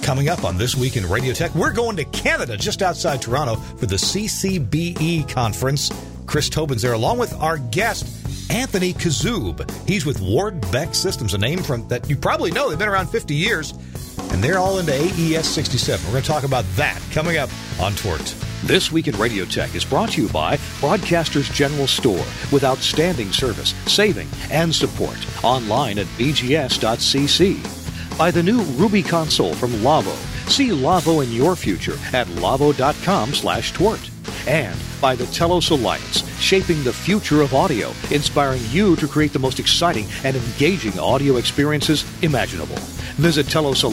Coming up on This Week in Radio Tech, we're going to Canada, just outside Toronto, for the CCBE conference. Chris Tobin's there, along with our guest, Anthony Kazub. He's with Ward Beck Systems, a name that you probably know. They've been around 50 years, and they're all into AES 67. We're going to talk about that coming up on Twort. This Week in Radio Tech is brought to you by Broadcasters General Store, with outstanding service, saving, and support. Online at bgs.cc. By the new Ruby console from Lavo. See Lavo in your future at lavo.com/twort. And by the Telos Alliance, shaping the future of audio, inspiring you to create the most exciting and engaging audio experiences imaginable. Visit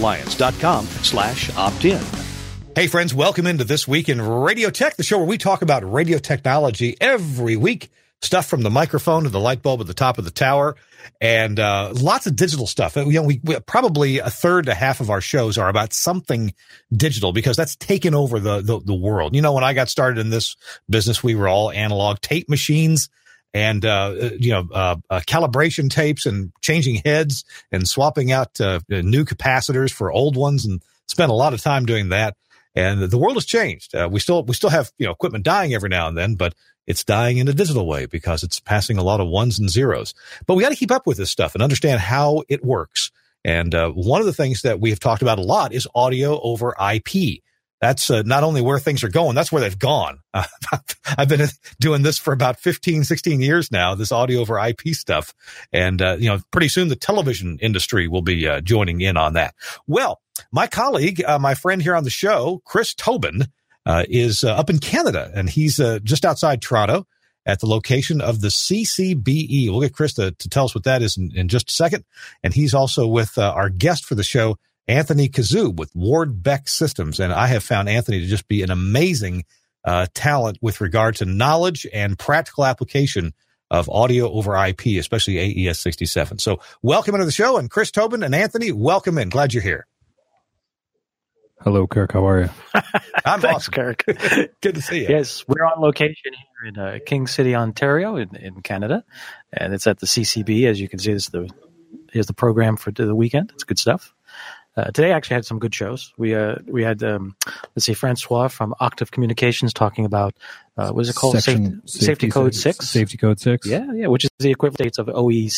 telosalliance.com/opt-in. Hey friends, welcome into This Week in Radio Tech, the show where we talk about radio technology every week. Stuff from the microphone to the light bulb at the top of the tower, and lots of digital stuff. We probably a third to half of our shows are about something digital, because that's taken over the world. You know, when I got started in this business, we were all analog tape machines and calibration tapes and changing heads and swapping out new capacitors for old ones, and spent a lot of time doing that. And the world has changed. We still have equipment dying every now and then, but it's dying in a digital way because it's passing a lot of ones and zeros. But we got to keep up with this stuff and understand how it works. And one of the things that we have talked about a lot is audio over IP. That's not only where things are going, that's where they've gone. I've been doing this for about 15, 16 years now, this audio over IP stuff. And, pretty soon the television industry will be joining in on that. Well, my colleague, my friend here on the show, Chris Tobin, is up in Canada, and he's just outside Toronto at the location of the CCBE. We'll get Chris to tell us what that is in just a second. And he's also with our guest for the show, Anthony Kazub with Ward Beck Systems. And I have found Anthony to just be an amazing talent with regard to knowledge and practical application of audio over IP, especially AES 67. So welcome into the show, and Chris Tobin and Anthony, welcome in. Glad you're here. Hello, Kirk. How are you? I'm Thanks, awesome. Kirk. Good to see you. Yes, we're on location here in King City, Ontario, in Canada, and it's at the CCB. As you can see, here's the program for the weekend. It's good stuff. Today, I actually had some good shows. We had Francois from Octave Communications talking about what is it called? Safety Code 6. Safety Code 6. Yeah, which is the equivalent of OET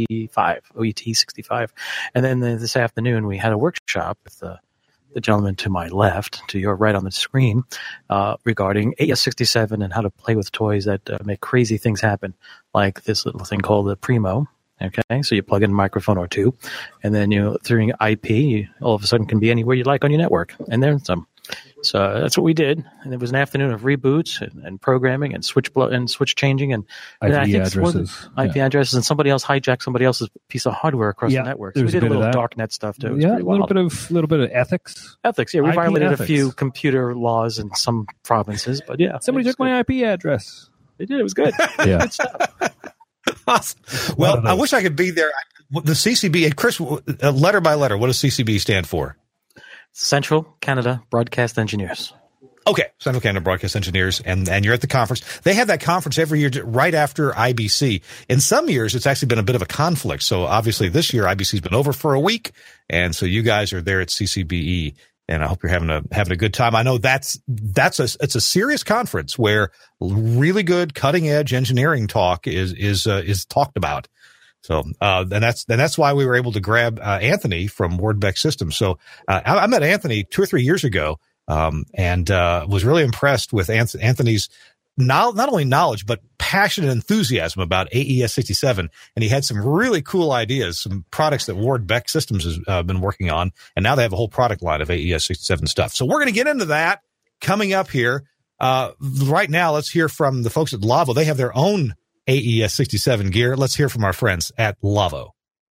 65. And then this afternoon, we had a workshop with the gentleman to my left, to your right on the screen, regarding AES 67 and how to play with toys that make crazy things happen, like this little thing called the Primo. Okay, so you plug in a microphone or two, and then through IP, you all of a sudden can be anywhere you like on your network, and then some. So that's what we did, and it was an afternoon of reboots and programming and switch changing and IP addresses, addresses, and somebody else hijacked somebody else's piece of hardware across the network. So we did a little darknet stuff too. Yeah, a little bit of ethics. Ethics, yeah. We violated ethics. A few computer laws in some provinces, but yeah, somebody took my IP address. They did. It was good. Yeah, good stuff. Awesome. Well, I wish I could be there. The CCB, Chris, letter by letter, what does CCB stand for? Central Canada Broadcast Engineers. Okay, Central Canada Broadcast Engineers, and you're at the conference. They have that conference every year right after IBC. In some years, it's actually been a bit of a conflict. So obviously this year, IBC's been over for a week, and so you guys are there at CCBE, and I hope you're having a good time. I know it's a serious conference where really good cutting edge engineering talk is talked about. So, and that's why we were able to grab Anthony from Ward Beck Systems. So, I met Anthony 2 or 3 years ago, and was really impressed with Anthony's not only knowledge, but passion and enthusiasm about AES 67. And he had some really cool ideas, some products that Ward Beck Systems has been working on. And now they have a whole product line of AES 67 stuff. So we're going to get into that coming up here. Right now, let's hear from the folks at Lavo. They have their own AES 67 gear. Let's hear from our friends at Lavo.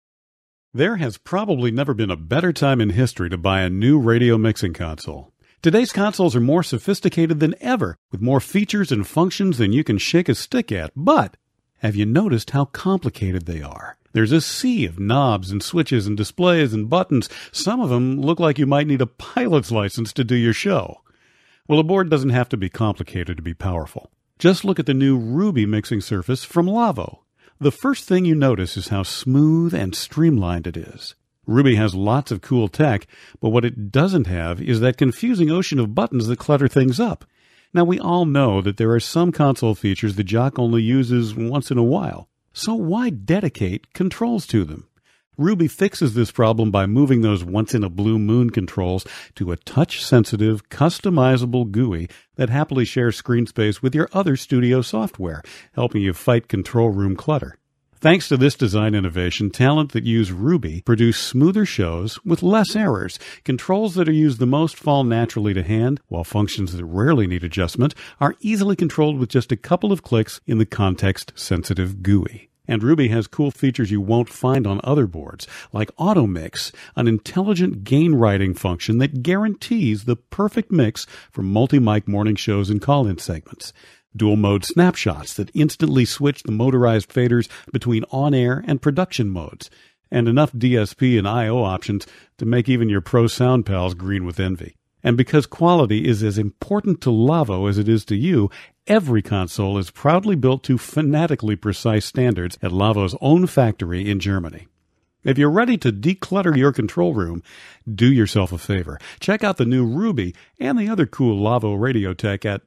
There has probably never been a better time in history to buy a new radio mixing console. Today's consoles are more sophisticated than ever, with more features and functions than you can shake a stick at. But have you noticed how complicated they are? There's a sea of knobs and switches and displays and buttons. Some of them look like you might need a pilot's license to do your show. Well, a board doesn't have to be complicated to be powerful. Just look at the new Ruby mixing surface from Lavo. The first thing you notice is how smooth and streamlined it is. Ruby has lots of cool tech, but what it doesn't have is that confusing ocean of buttons that clutter things up. Now, we all know that there are some console features the jock only uses once in a while. So why dedicate controls to them? Ruby fixes this problem by moving those once-in-a-blue-moon controls to a touch-sensitive, customizable GUI that happily shares screen space with your other studio software, helping you fight control room clutter. Thanks to this design innovation, talent that use Ruby produce smoother shows with less errors. Controls that are used the most fall naturally to hand, while functions that rarely need adjustment are easily controlled with just a couple of clicks in the context-sensitive GUI. And Ruby has cool features you won't find on other boards, like Auto Mix, an intelligent gain writing function that guarantees the perfect mix for multi-mic morning shows and call-in segments. Dual mode snapshots that instantly switch the motorized faders between on-air and production modes, and enough DSP and I/O options to make even your pro sound pals green with envy. And because quality is as important to Lavo as it is to you, every console is proudly built to fanatically precise standards at Lavo's own factory in Germany. If you're ready to declutter your control room, do yourself a favor. Check out the new Ruby and the other cool Lavo radio tech at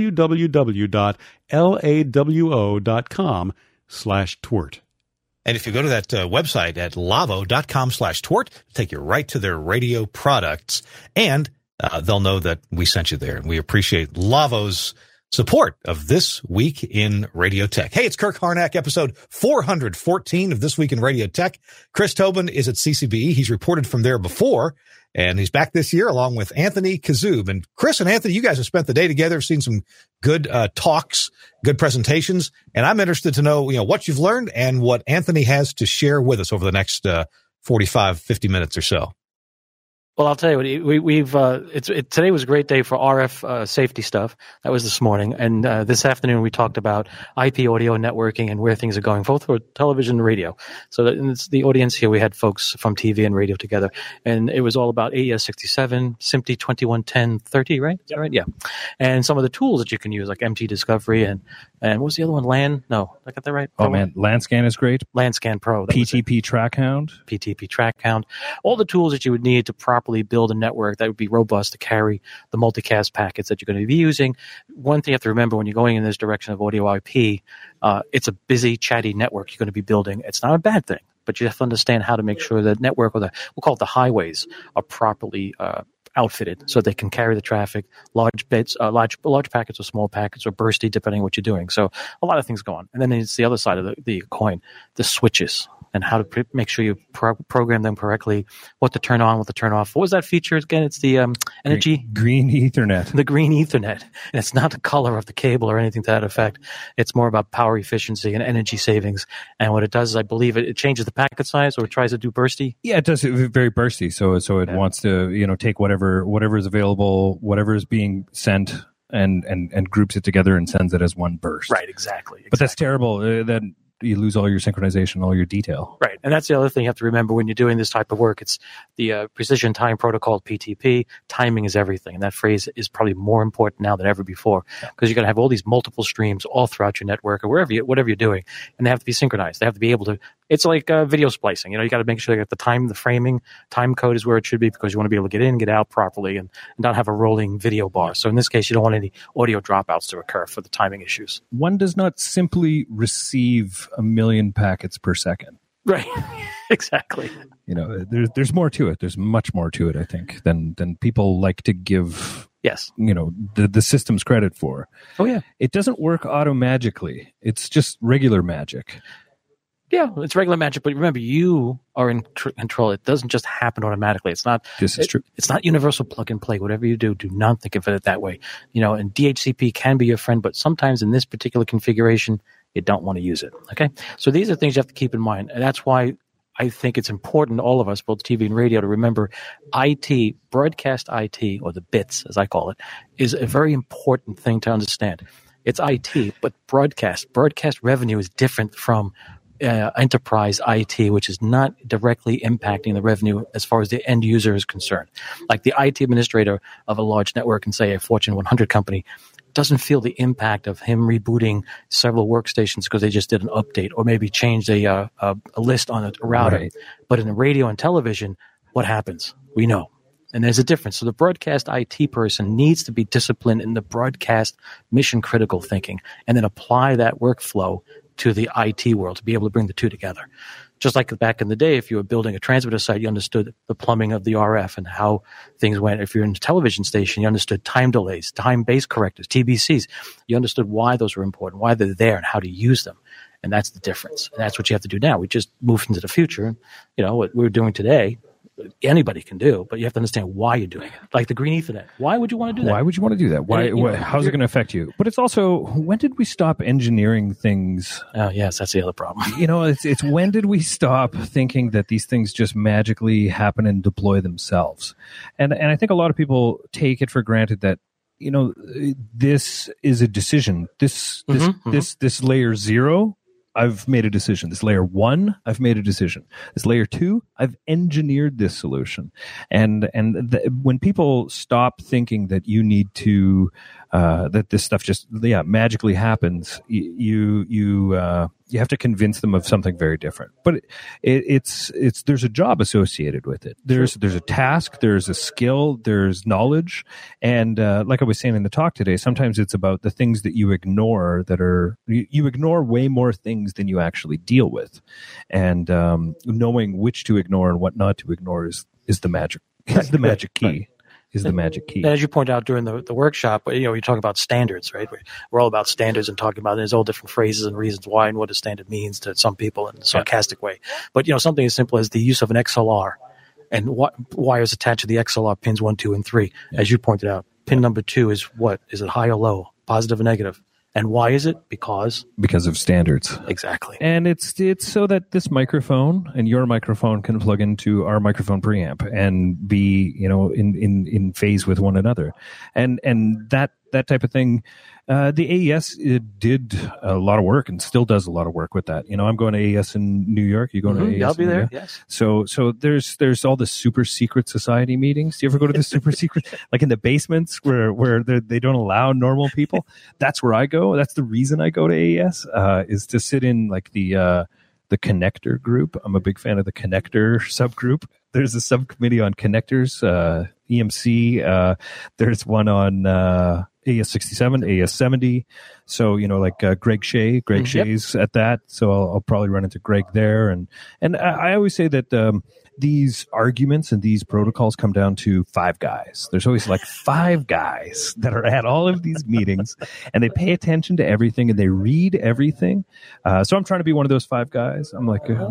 www.lawo.com/twert. And if you go to that website at lavo.com/twert, take you right to their radio products, and they'll know that we sent you there. And we appreciate Lavo's support of This Week in Radio Tech. Hey, it's Kirk Harnack, episode 414 of This Week in Radio Tech. Chris Tobin is at CCBE. He's reported from there before, and he's back this year along with Anthony Kazub. And Chris and Anthony, you guys have spent the day together, seen some good talks, good presentations, and I'm interested to know, what you've learned and what Anthony has to share with us over the next 45, 50 minutes or so. Well, I'll tell you what, today was a great day for RF safety stuff. That was this morning. And this afternoon we talked about IP audio networking and where things are going, both for television and radio. So it's the audience here, we had folks from TV and radio together. And it was all about AES-67, SMPTE 211030, right? Is that right? Yeah. And some of the tools that you can use, like MT Discovery and what was the other one? LAN? No, I got that right? Oh, man. LANScan is great. LANScan Pro. PTP TrackHound. PTP TrackHound. All the tools that you would need to properly build a network that would be robust to carry the multicast packets that you're going to be using. One thing you have to remember when you're going in this direction of audio IP, it's a busy, chatty network you're going to be building. It's not a bad thing, but you have to understand how to make sure that network, or we'll call it the highways, are properly outfitted so they can carry the traffic, large bits, large packets or small packets or bursty, depending on what you're doing. So a lot of things go on. And then it's the other side of the coin, the switches, and how to make sure you program them correctly, what to turn on, what to turn off. What was that feature again? It's the energy. Green Ethernet. The green Ethernet. And it's not the color of the cable or anything to that effect. It's more about power efficiency and energy savings. And what it does is, I believe, it changes the packet size, or it tries to do bursty. Yeah, it does it very bursty. So it wants to, take whatever is available, whatever is being sent, and groups it together and sends it as one burst. Right, exactly. But that's terrible. Then you lose all your synchronization, all your detail. Right. And that's the other thing you have to remember when you're doing this type of work. It's the Precision Time Protocol, PTP. Timing is everything. And that phrase is probably more important now than ever before, because you're going to have all these multiple streams all throughout your network or whatever you're doing. And they have to be synchronized. They have to be able to. It's like video splicing. You got to make sure that the framing, time code is where it should be, because you want to be able to get in, get out properly, and not have a rolling video bar. So in this case, you don't want any audio dropouts to occur for the timing issues. One does not simply receive 1 million packets per second. Right. Exactly. There's more to it. There's much more to it, I think, than people like to give. Yes. The system's credit for. Oh yeah. It doesn't work auto-magically. It's just regular magic. Yeah, it's regular magic, but remember, you are in control. It doesn't just happen automatically. It's not. This is true. It's not universal plug and play. Whatever you do not think of it that way. And DHCP can be your friend, but sometimes in this particular configuration, you don't want to use it. Okay, so these are things you have to keep in mind, and that's why I think it's important, all of us, both TV and radio, to remember IT, broadcast IT, or the bits, as I call it, is a very important thing to understand. It's IT, but broadcast revenue is different from enterprise IT, which is not directly impacting the revenue as far as the end user is concerned. Like the IT administrator of a large network and say a Fortune 100 company doesn't feel the impact of him rebooting several workstations because they just did an update or maybe changed a list on a router. Right. But in the radio and television, what happens? We know. And there's a difference. So the broadcast IT person needs to be disciplined in the broadcast mission critical thinking and then apply that workflow to the IT world to be able to bring the two together. Just like back in the day, if you were building a transmitter site, you understood the plumbing of the RF and how things went. If you're in a television station, you understood time delays, time-based correctors, TBCs. You understood why those were important, why they're there, and how to use them. And that's the difference. And that's what you have to do now. We just moved into the future. You know, what we're doing today, anybody can do, but you have to understand why you're doing it. Like the Green Ethernet. Why would you want to do that? Why would you want to do that? How's it going to affect you? But it's also, when did we stop engineering things? Oh, yes, that's the other problem. You know, it's when did we stop thinking that these things just magically happen and deploy themselves? And I think a lot of people take it for granted that, you know, this is a decision. This layer 0, I've made a decision. This layer 1, I've made a decision. This layer 2, I've engineered this solution. And when people stop thinking that you need to, that this stuff just, magically happens, you have to convince them of something very different. But it's there's a job associated with it. There's a task, there's a skill, there's knowledge, and like I was saying in the talk today, sometimes it's about the things that you ignore you ignore way more things than you actually deal with, and knowing which to ignore and what not to ignore is the magic. Is the magic key. Right. Is the magic key. As you point out during the workshop, you know, you talk about standards, right? We're all about standards and talking about there's all different phrases and reasons why and what a standard means to some people in a sarcastic way. But, you know, something as simple as the use of an XLR and what wires attached to the XLR pins 1, 2, and 3. Yeah. As you pointed out, pin number 2 is what? Is it high or low? Positive or negative? And why is it? Because of standards. Exactly. And it's so that this microphone and your microphone can plug into our microphone preamp and be, you know, in phase with one another. And that type of thing. The AES did a lot of work and still does a lot of work with that. You know, I'm going to AES in New York. You going to AES? I'll be there. Yes. So there's all the super secret society meetings. Do you ever go to the super secret, like in the basements where they don't allow normal people? That's where I go. That's the reason I go to AES, is to sit in like the connector group. I'm a big fan of the connector subgroup. There's a subcommittee on connectors, EMC. There's one on AES-67, AES-70. So, you know, like Greg Shea. Shea's at that. So I'll probably run into Greg there. And I always say that these arguments and these protocols come down to 5 guys. There's always like 5 guys that are at all of these meetings, and they pay attention to everything and they read everything. So I'm trying to be one of those 5 guys. I'm like, but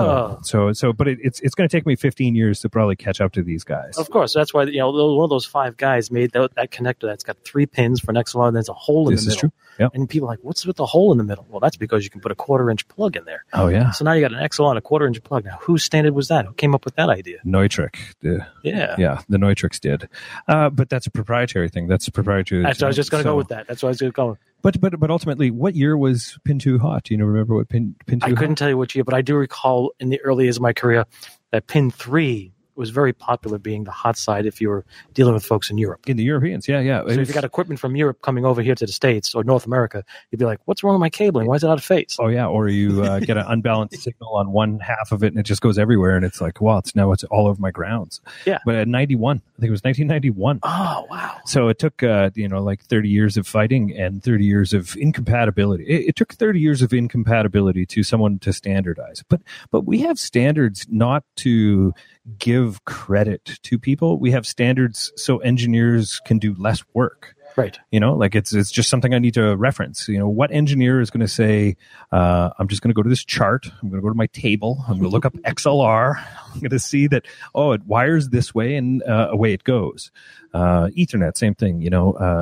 it's going to take me 15 years to probably catch up to these guys. Of course, that's why, you know, one of those 5 guys made that connector that's got 3 pins for an XLR, and there's a hole in the middle. This is true. Yep. And people are like, what's with the hole in the middle? Well, that's because you can put a 1/4-inch plug in there. Oh, yeah. So now you got an XLR and a 1/4-inch plug. Now, whose standard was that? Who came up with that idea? Neutrik. The Neutriks did. But that's a proprietary thing. That's a proprietary. That's I was just going to go with that. That's what I was going to go with. But ultimately, what year was Pin 2 hot? Do you remember what Pin 2 I couldn't tell you which year, but I do recall in the early years of my career that Pin 3 was very popular, being the hot side if you were dealing with folks in Europe. In the Europeans, yeah. So if you got equipment from Europe coming over here to the States or North America, you'd be like, what's wrong with my cabling? Why is it out of phase? Oh, yeah. Or you get an unbalanced signal on one half of it and it just goes everywhere. And it's like, wow, it's all over my grounds. Yeah. But at 91, I think it was 1991. Oh, wow. So it took, like 30 years of fighting and 30 years of incompatibility. It took 30 years of incompatibility to someone to standardize. But we have standards not to give credit to people. We have standards so engineers can do less work. Right. You know, like it's just something I need to reference. You know, what engineer is going to say, I'm just going to go to this chart. I'm going to go to my table. I'm going to look up XLR. I'm going to see that, it wires this way and away it goes. Ethernet, same thing. You know,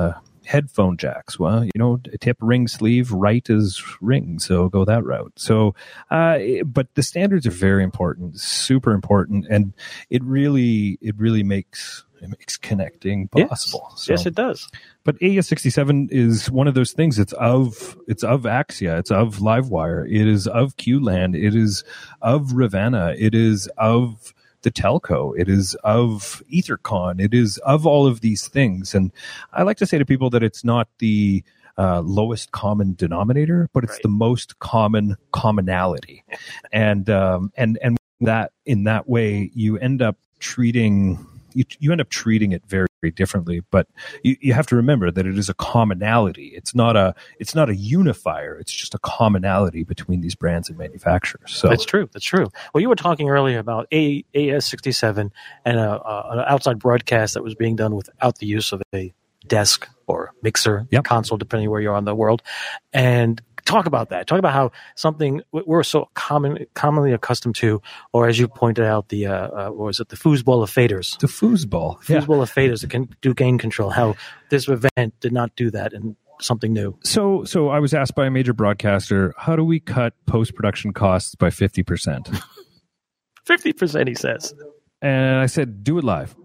headphone jacks. Well, tip ring sleeve, right is ring, so go that route. So, but the standards are very important, super important, and it really makes connecting possible. Yes, yes, it does. But AES-67 is one of those things. It's of Axia, it's of Livewire, it is of QLAN, it is of Rivanna, it is of the telco, it is of EtherCon, it is of all of these things. And I like to say to people that it's not the lowest common denominator, but it's the most common commonality. And that in that way, you end up treating it very, very differently. But you have to remember that it is a commonality. It's not a unifier. It's just a commonality between these brands and manufacturers. So That's true. Well, you were talking earlier about AES-67 and an outside broadcast that was being done without the use of a desk or mixer console, depending where you are in the world. And talk about that. Talk about how something we're so commonly accustomed to, or as you pointed out, the what was it? The foosball of faders. The foosball of faders that can do gain control. How this event did not do that, and something new. So I was asked by a major broadcaster, how do we cut post-production costs by 50%? 50%, he says. And I said, do it live.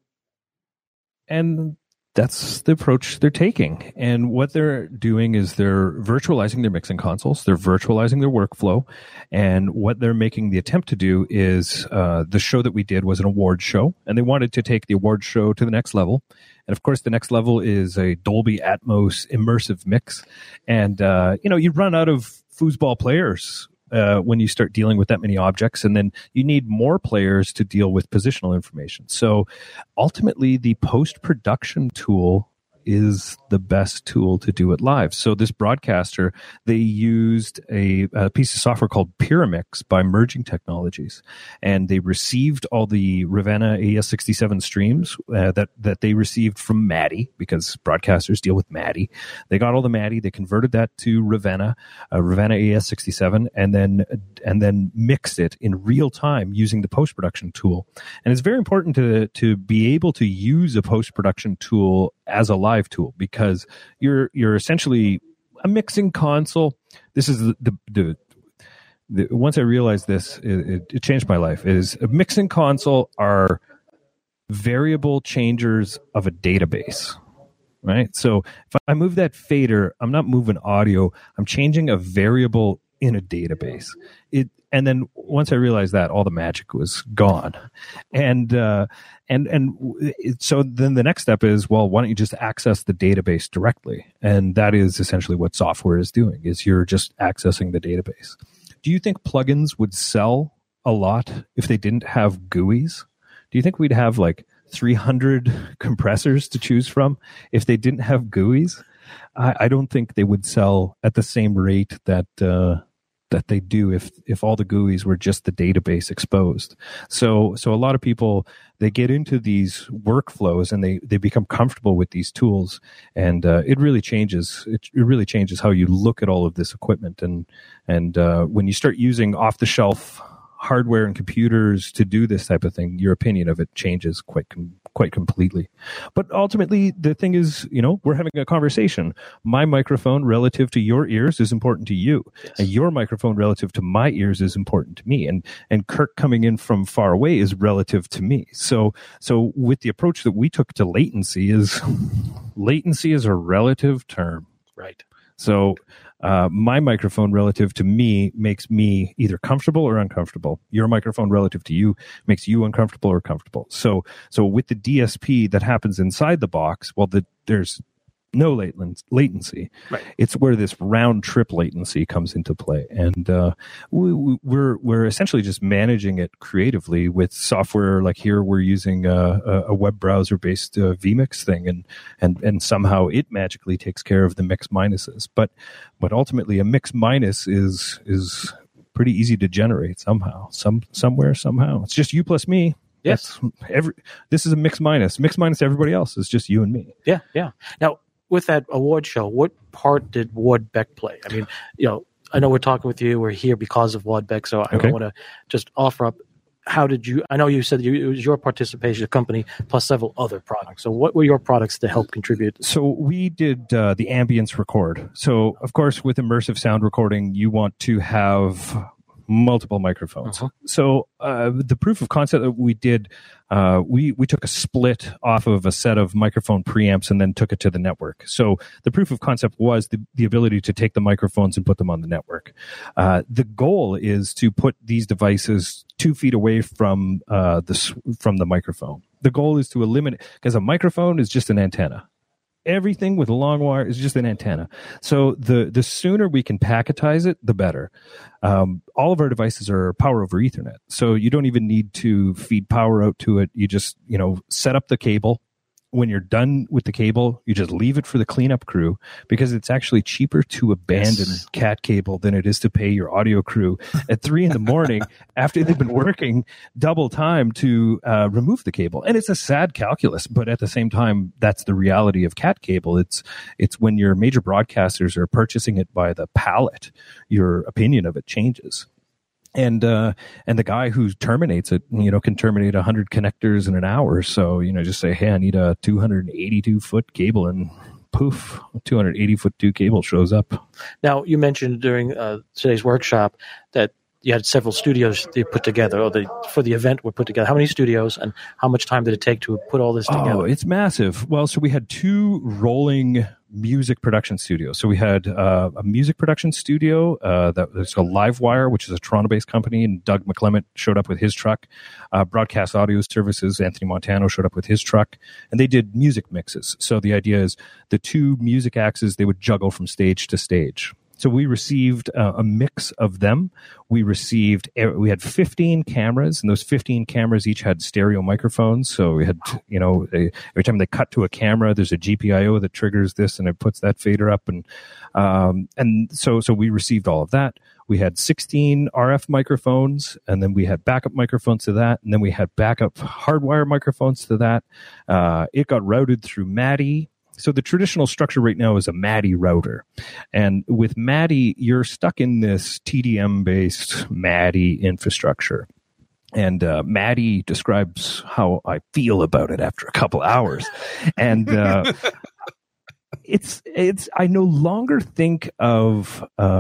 And that's the approach they're taking. And what they're doing is they're virtualizing their mixing consoles. They're virtualizing their workflow. And what they're making the attempt to do is the show that we did was an award show. And they wanted to take the award show to the next level. And of course, the next level is a Dolby Atmos immersive mix. And, you run out of foosball players when you start dealing with that many objects, and then you need more players to deal with positional information. So ultimately, the post-production tool is the best tool to do it live. So this broadcaster, they used a piece of software called Pyramix by Merging Technologies, and they received all the Rivanna AES-67 streams that they received from MADI, because broadcasters deal with MADI. They got all the MADI, they converted that to Rivanna AES-67, and then mixed it in real time using the post-production tool. And it's very important to be able to use a post-production tool as a live tool, because you're essentially a mixing console. This is the once I realized this, it changed my life. Is a mixing console are variable changers of a database, right? So if I move that fader, I'm not moving audio. I'm changing a variable in a database. And then once I realized that, all the magic was gone. And so then the next step is, well, why don't you just access the database directly? And that is essentially what software is doing, is you're just accessing the database. Do you think plugins would sell a lot if they didn't have GUIs? Do you think we'd have like 300 compressors to choose from if they didn't have GUIs? I don't think they would sell at the same rate that they do if all the GUIs were just the database exposed. So a lot of people, they get into these workflows and they become comfortable with these tools, and it really changes. It really changes how you look at all of this equipment, and when you start using off the shelf hardware and computers to do this type of thing, your opinion of it changes quite completely. But ultimately, the thing is, we're having a conversation. My microphone relative to your ears is important to you, and your microphone relative to my ears is important to me. And Kirk coming in from far away is relative to me. So with the approach that we took to latency is a relative term, right? So my microphone relative to me makes me either comfortable or uncomfortable. Your microphone relative to you makes you uncomfortable or comfortable. So with the DSP that happens inside the box, well, there's no latency. Right. It's where this round trip latency comes into play, and we're essentially just managing it creatively with software. Like here, we're using a web browser based vMix thing, and somehow it magically takes care of the mix minuses. But ultimately, a mix minus is pretty easy to generate somehow, somewhere, somehow. It's just you plus me. Yes. This is a mix minus. Mix minus everybody else is just you and me. Yeah. Now, with that award show, what part did Ward Beck play? I mean, I know we're talking with you. We're here because of Ward Beck, so I want to just offer up how did you? I know you said it was your participation, the company plus several other products. So what were your products to help contribute? So we did the ambience record. So of course, with immersive sound recording, you want to have multiple microphones. So the proof of concept that we did, we took a split off of a set of microphone preamps and then took it to the network. So the proof of concept was the ability to take the microphones and put them on the network. The goal is to put these devices 2 feet away from the microphone. The goal is to eliminate, because a microphone is just an antenna. Everything with a long wire is just an antenna. So the sooner we can packetize it, the better. All of our devices are power over Ethernet. So you don't even need to feed power out to it. You just, set up the cable. When you're done with the cable, you just leave it for the cleanup crew, because it's actually cheaper to abandon cat cable than it is to pay your audio crew at 3 a.m. after they've been working double time to remove the cable. And it's a sad calculus, but at the same time, that's the reality of cat cable. It's when your major broadcasters are purchasing it by the pallet, your opinion of it changes. And the guy who terminates it, can terminate 100 connectors in an hour. So, just say, hey, I need a 282-foot cable, and poof, 280-foot cable shows up. Now, you mentioned during today's workshop that you had several studios that you put together, or for the event were put together. How many studios, and how much time did it take to put all this together? Oh, it's massive. Well, so we had 2 rolling music production studios. So we had a music production studio that was a Livewire, which is a Toronto-based company, and Doug McClement showed up with his truck. Broadcast Audio Services, Anthony Montano showed up with his truck, and they did music mixes. So the idea is the 2 music axes, they would juggle from stage to stage. So we received a mix of them. We had 15 cameras, and those 15 cameras each had stereo microphones. So we had, every time they cut to a camera, there's a GPIO that triggers this, and it puts that fader up. And so we received all of that. We had 16 RF microphones, and then we had backup microphones to that, and then we had backup hardwire microphones to that. It got routed through MADI. So the traditional structure right now is a MADI router. And with MADI, you're stuck in this TDM-based MADI infrastructure. And MADI describes how I feel about it after a couple hours. And I no longer think of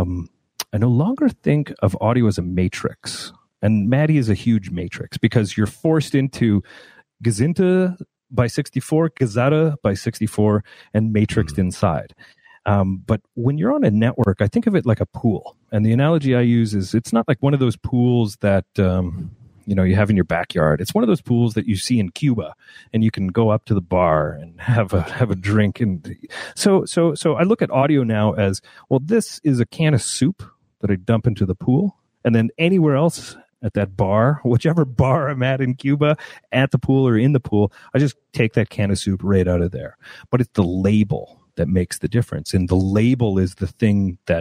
audio as a matrix. And MADI is a huge matrix, because you're forced into Gazinta by 64, Gazzetta by 64, and matrixed inside. But when you're on a network, I think of it like a pool. And the analogy I use is, it's not like one of those pools that you have in your backyard. It's one of those pools that you see in Cuba, and you can go up to the bar and have a drink. And so I look at audio now as, well, this is a can of soup that I dump into the pool, and then anywhere else at that bar, whichever bar I'm at in Cuba, at the pool or in the pool, I just take that can of soup right out of there. But it's the label that makes the difference. And the label is the thing that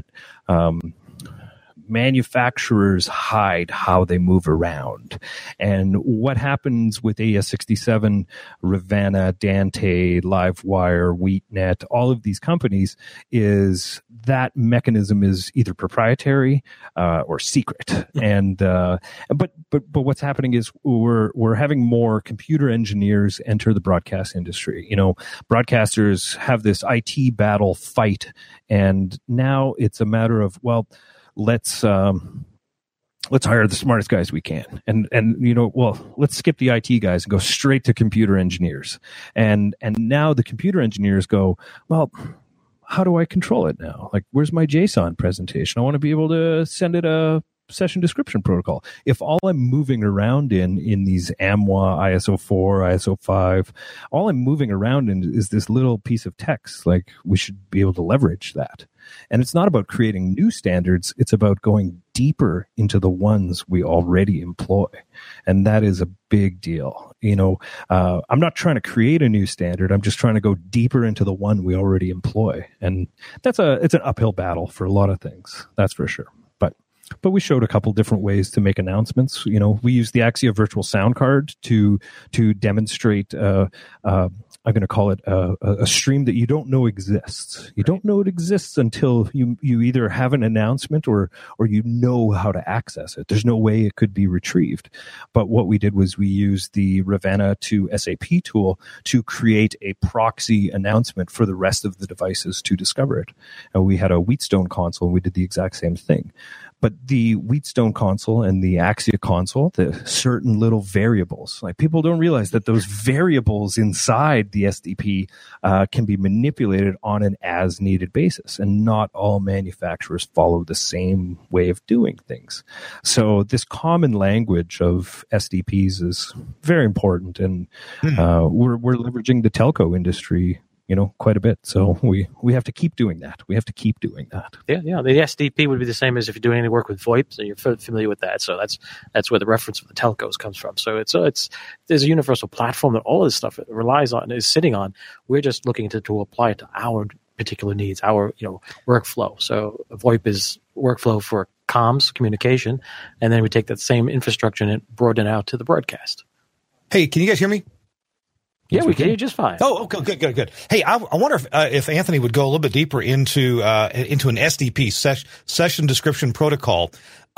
manufacturers hide how they move around. And what happens with AES-67, Rivanna, Dante, Livewire, Wheatnet, all of these companies, is that mechanism is either proprietary or secret. And but what's happening is we're having more computer engineers enter the broadcast industry. Broadcasters have this IT battle fight, and now it's a matter of, well, let's hire the smartest guys we can, and let's skip the IT guys and go straight to computer engineers. And now the computer engineers go, well, how do I control it now? Like, where's my JSON presentation? I want to be able to send it a session description protocol. If all I'm moving around in these AMWA, ISO 4, ISO 5, all I'm moving around in is this little piece of text, like, we should be able to leverage that. And it's not about creating new standards. It's about going deeper into the ones we already employ. And that is a big deal. I'm not trying to create a new standard. I'm just trying to go deeper into the one we already employ. And it's an uphill battle for a lot of things. That's for sure. But we showed a couple different ways to make announcements. We used the Axia Virtual Sound Card to demonstrate I'm going to call it a stream that you don't know exists. You don't know it exists until you either have an announcement or you know how to access it. There's no way it could be retrieved. But what we did was we used the Ravenna to SAP tool to create a proxy announcement for the rest of the devices to discover it. And we had a Wheatstone console, and we did the exact same thing. But the Wheatstone console and the Axia console, the certain little variables, like people don't realize that those variables inside the SDP can be manipulated on an as-needed basis, and not all manufacturers follow the same way of doing things. So this common language of SDPs is very important, and we're leveraging the telco industry quite a bit. So we have to keep doing that. We have to keep doing that. Yeah. The SDP would be the same as if you're doing any work with VoIP, so you're familiar with that. So that's where the reference of the telcos comes from. So it's there's a universal platform that all this stuff relies on, is sitting on. We're just looking to apply it to our particular needs, our workflow. So VoIP is workflow for comms, communication, and then we take that same infrastructure and broaden it out to the broadcast. Hey, can you guys hear me? Yeah, we can hear you just fine. Oh, okay, good. Hey, I wonder if Anthony would go a little bit deeper into an SDP session description protocol.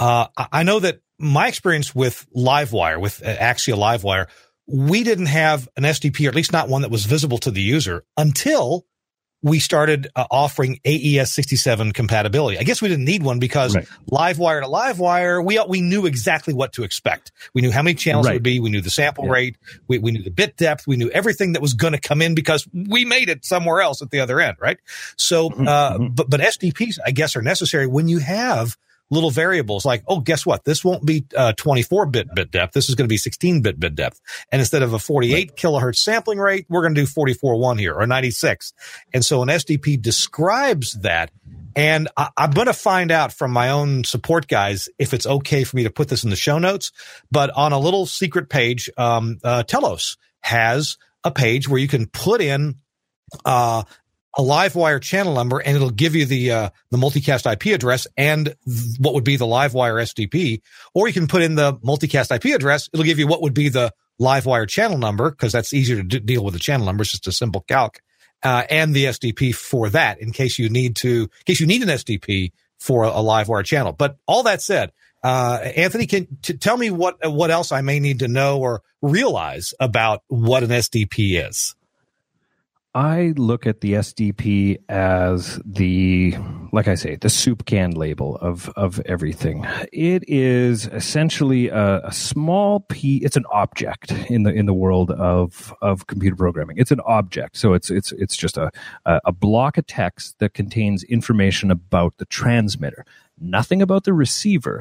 I know that my experience with Livewire, with Axia Livewire, we didn't have an SDP, or at least not one that was visible to the user, until we started offering AES67 compatibility. I guess we didn't need one because Livewire to Livewire, we knew exactly what to expect. We knew how many channels it would be. We knew the sample rate. We knew the bit depth. We knew everything that was going to come in because we made it somewhere else at the other end, right? So, but SDPs, I guess, are necessary when you have little variables like, oh, guess what? This won't be 24-bit bit depth. This is going to be 16-bit bit depth. And instead of a 48 kilohertz sampling rate, we're going to do 44.1 here, or 96. And so an SDP describes that. And I'm going to find out from my own support guys if it's okay for me to put this in the show notes. But on a little secret page, Telos has a page where you can put in a Livewire channel number, and it'll give you the multicast IP address and what would be the Livewire SDP. Or you can put in the multicast IP address. It'll give you what would be the Livewire channel number, because that's easier to deal with the channel number. It's just a simple calc, and the SDP for that in case you need an SDP for a Livewire channel. But all that said, Anthony, can tell me what else I may need to know or realize about what an SDP is. I look at the SDP as the soup can label of everything. It is essentially a small piece. It's an object in the world of computer programming. It's an object. So it's just a block of text that contains information about the transmitter. Nothing about the receiver.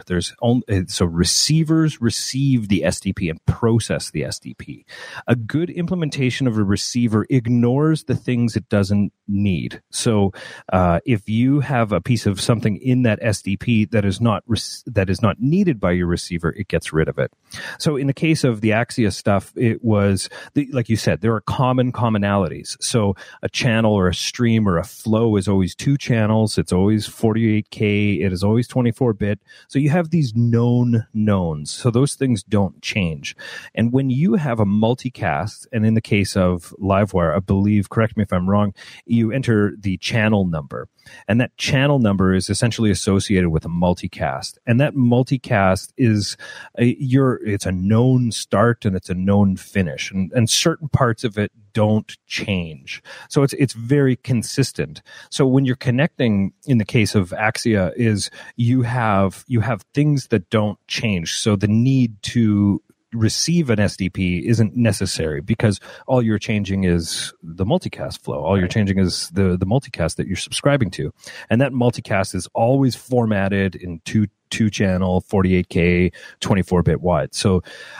So receivers receive the SDP and process the SDP. A good implementation of a receiver ignores the things it doesn't need. So if you have a piece of something in that SDP that is not needed by your receiver, it gets rid of it. So in the case of the Axia stuff, it was like you said, there are commonalities. So a channel or a stream or a flow is always 2 channels. It's always 48K. It is always 24-bit. So you have these known knowns. So those things don't change. And when you have a multicast, and in the case of Livewire, I believe, correct me if I'm wrong, you enter the channel number. And that channel number is essentially associated with a multicast. And that multicast is it's a known start and it's a known finish. And certain parts of it don't change. So it's very consistent. So when you're connecting, in the case of Axia, is you have things that don't change. So the need to receive an SDP isn't necessary because all you're changing is the multicast flow. All you're changing is the multicast that you're subscribing to. And that multicast is always formatted in two channel, 48K, 24-bit wide. So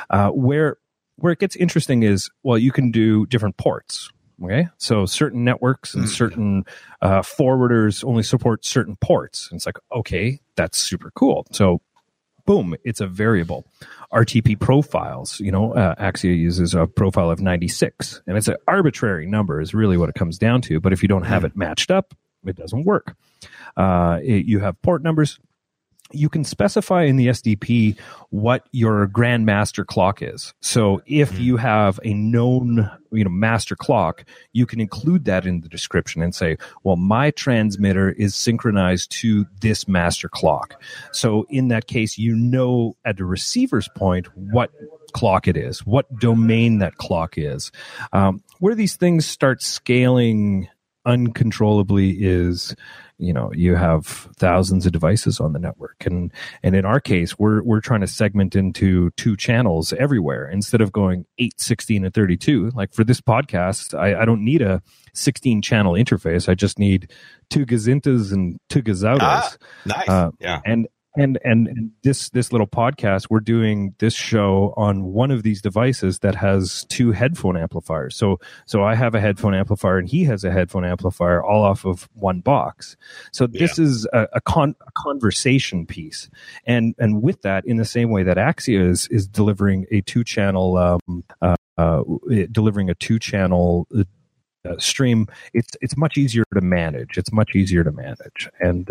where it gets interesting is, well, you can do different ports. Okay, so certain networks and certain forwarders only support certain ports. And it's like, okay, that's super cool. So boom, it's a variable. RTP profiles, Axia uses a profile of 96, and it's an arbitrary number is really what it comes down to. But if you don't have it matched up, it doesn't work. You have port numbers. you can specify in the SDP what your grandmaster clock is. So if you have a known, master clock, you can include that in the description and say, well, my transmitter is synchronized to this master clock. So in that case, at the receiver's point, what clock it is, what domain that clock is. Where these things start scaling uncontrollably is, you have thousands of devices on the network. And in our case, we're trying to segment into 2 channels everywhere instead of going 8, 16, and 32. Like for this podcast, I don't need a 16 channel interface. I just need 2 gazintas and 2 gazautas. Nice. Yeah. And this little podcast, we're doing this show on one of these devices that has 2 headphone amplifiers. So I have a headphone amplifier and he has a headphone amplifier, all off of one box. So this is a conversation piece. And with that, in the same way that Axia is delivering a 2-channel stream, it's much easier to manage. And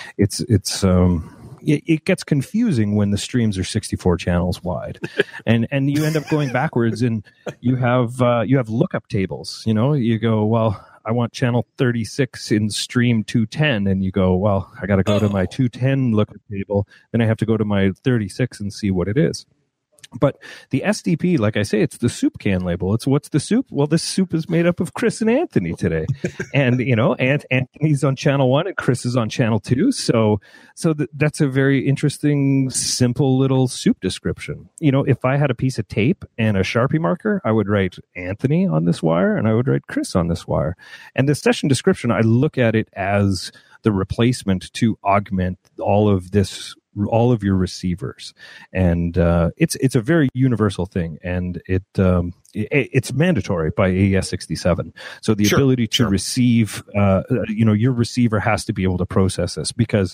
it gets confusing when the streams are 64 channels wide, and you end up going backwards, and you have lookup tables. You go, well, I want channel 36 in stream 210, and you go, well, I got to go to my 210 lookup table, then I have to go to my 36 and see what it is. But the SDP, like I say, it's the soup can label. It's what's the soup? Well, this soup is made up of Chris and Anthony today. And, Anthony's on channel 1 and Chris is on channel 2. So that's a very interesting, simple little soup description. If I had a piece of tape and a Sharpie marker, I would write Anthony on this wire and I would write Chris on this wire. And the session description, I look at it as the replacement to augment all of your receivers, and it's a very universal thing, and it's mandatory by AES 67. So the ability to receive, your receiver has to be able to process this because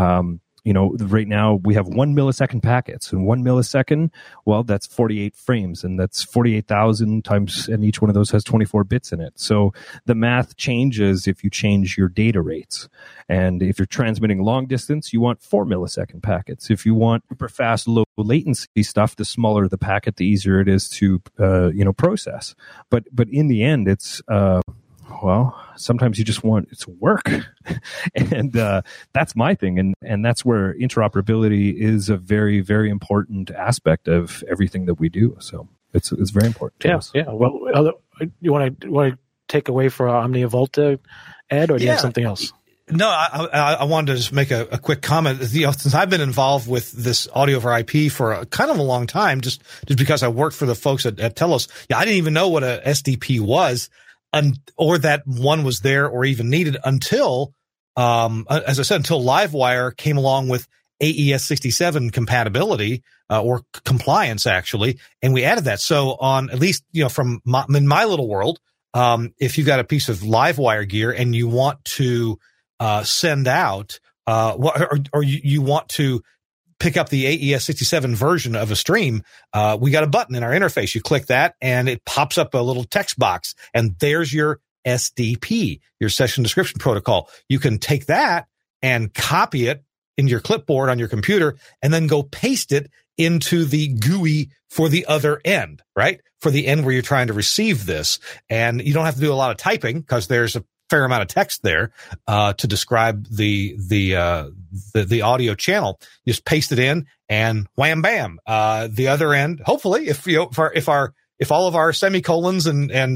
right now we have 1 millisecond packets, and 1 millisecond, well, that's 48 frames, and that's 48,000 times, and each one of those has 24 bits in it. So the math changes if you change your data rates. And if you're transmitting long distance, you want 4 millisecond packets. If you want super fast, low latency stuff, the smaller the packet, the easier it is to, process. But in the end, it's, sometimes you just want it to work. And that's my thing. And that's where interoperability is a very, very important aspect of everything that we do. So it's very important to us. Yeah. Well, you want to take away for Omnia Volta, Ed, or do you have something else? No, I wanted to just make a quick comment. Since I've been involved with this audio over IP for kind of a long time, just because I worked for the folks at Telos, I didn't even know what a SDP was, or that one was there or even needed until, as I said, until Livewire came along with AES 67 compatibility or compliance, actually, and we added that. So on at least from in my little world, if you've got a piece of Livewire gear and you want to send out, or you want to pick up the AES 67 version of a stream, we got a button in our interface. You click that and it pops up a little text box, and there's your SDP, your session description protocol. You can take that and copy it in your clipboard on your computer and then go paste it into the GUI for the other end, right? For the end where you're trying to receive this. And you don't have to do a lot of typing because there's a fair amount of text there to describe the audio channel. You just paste it in and wham bam. The other end, hopefully, if all of our semicolons and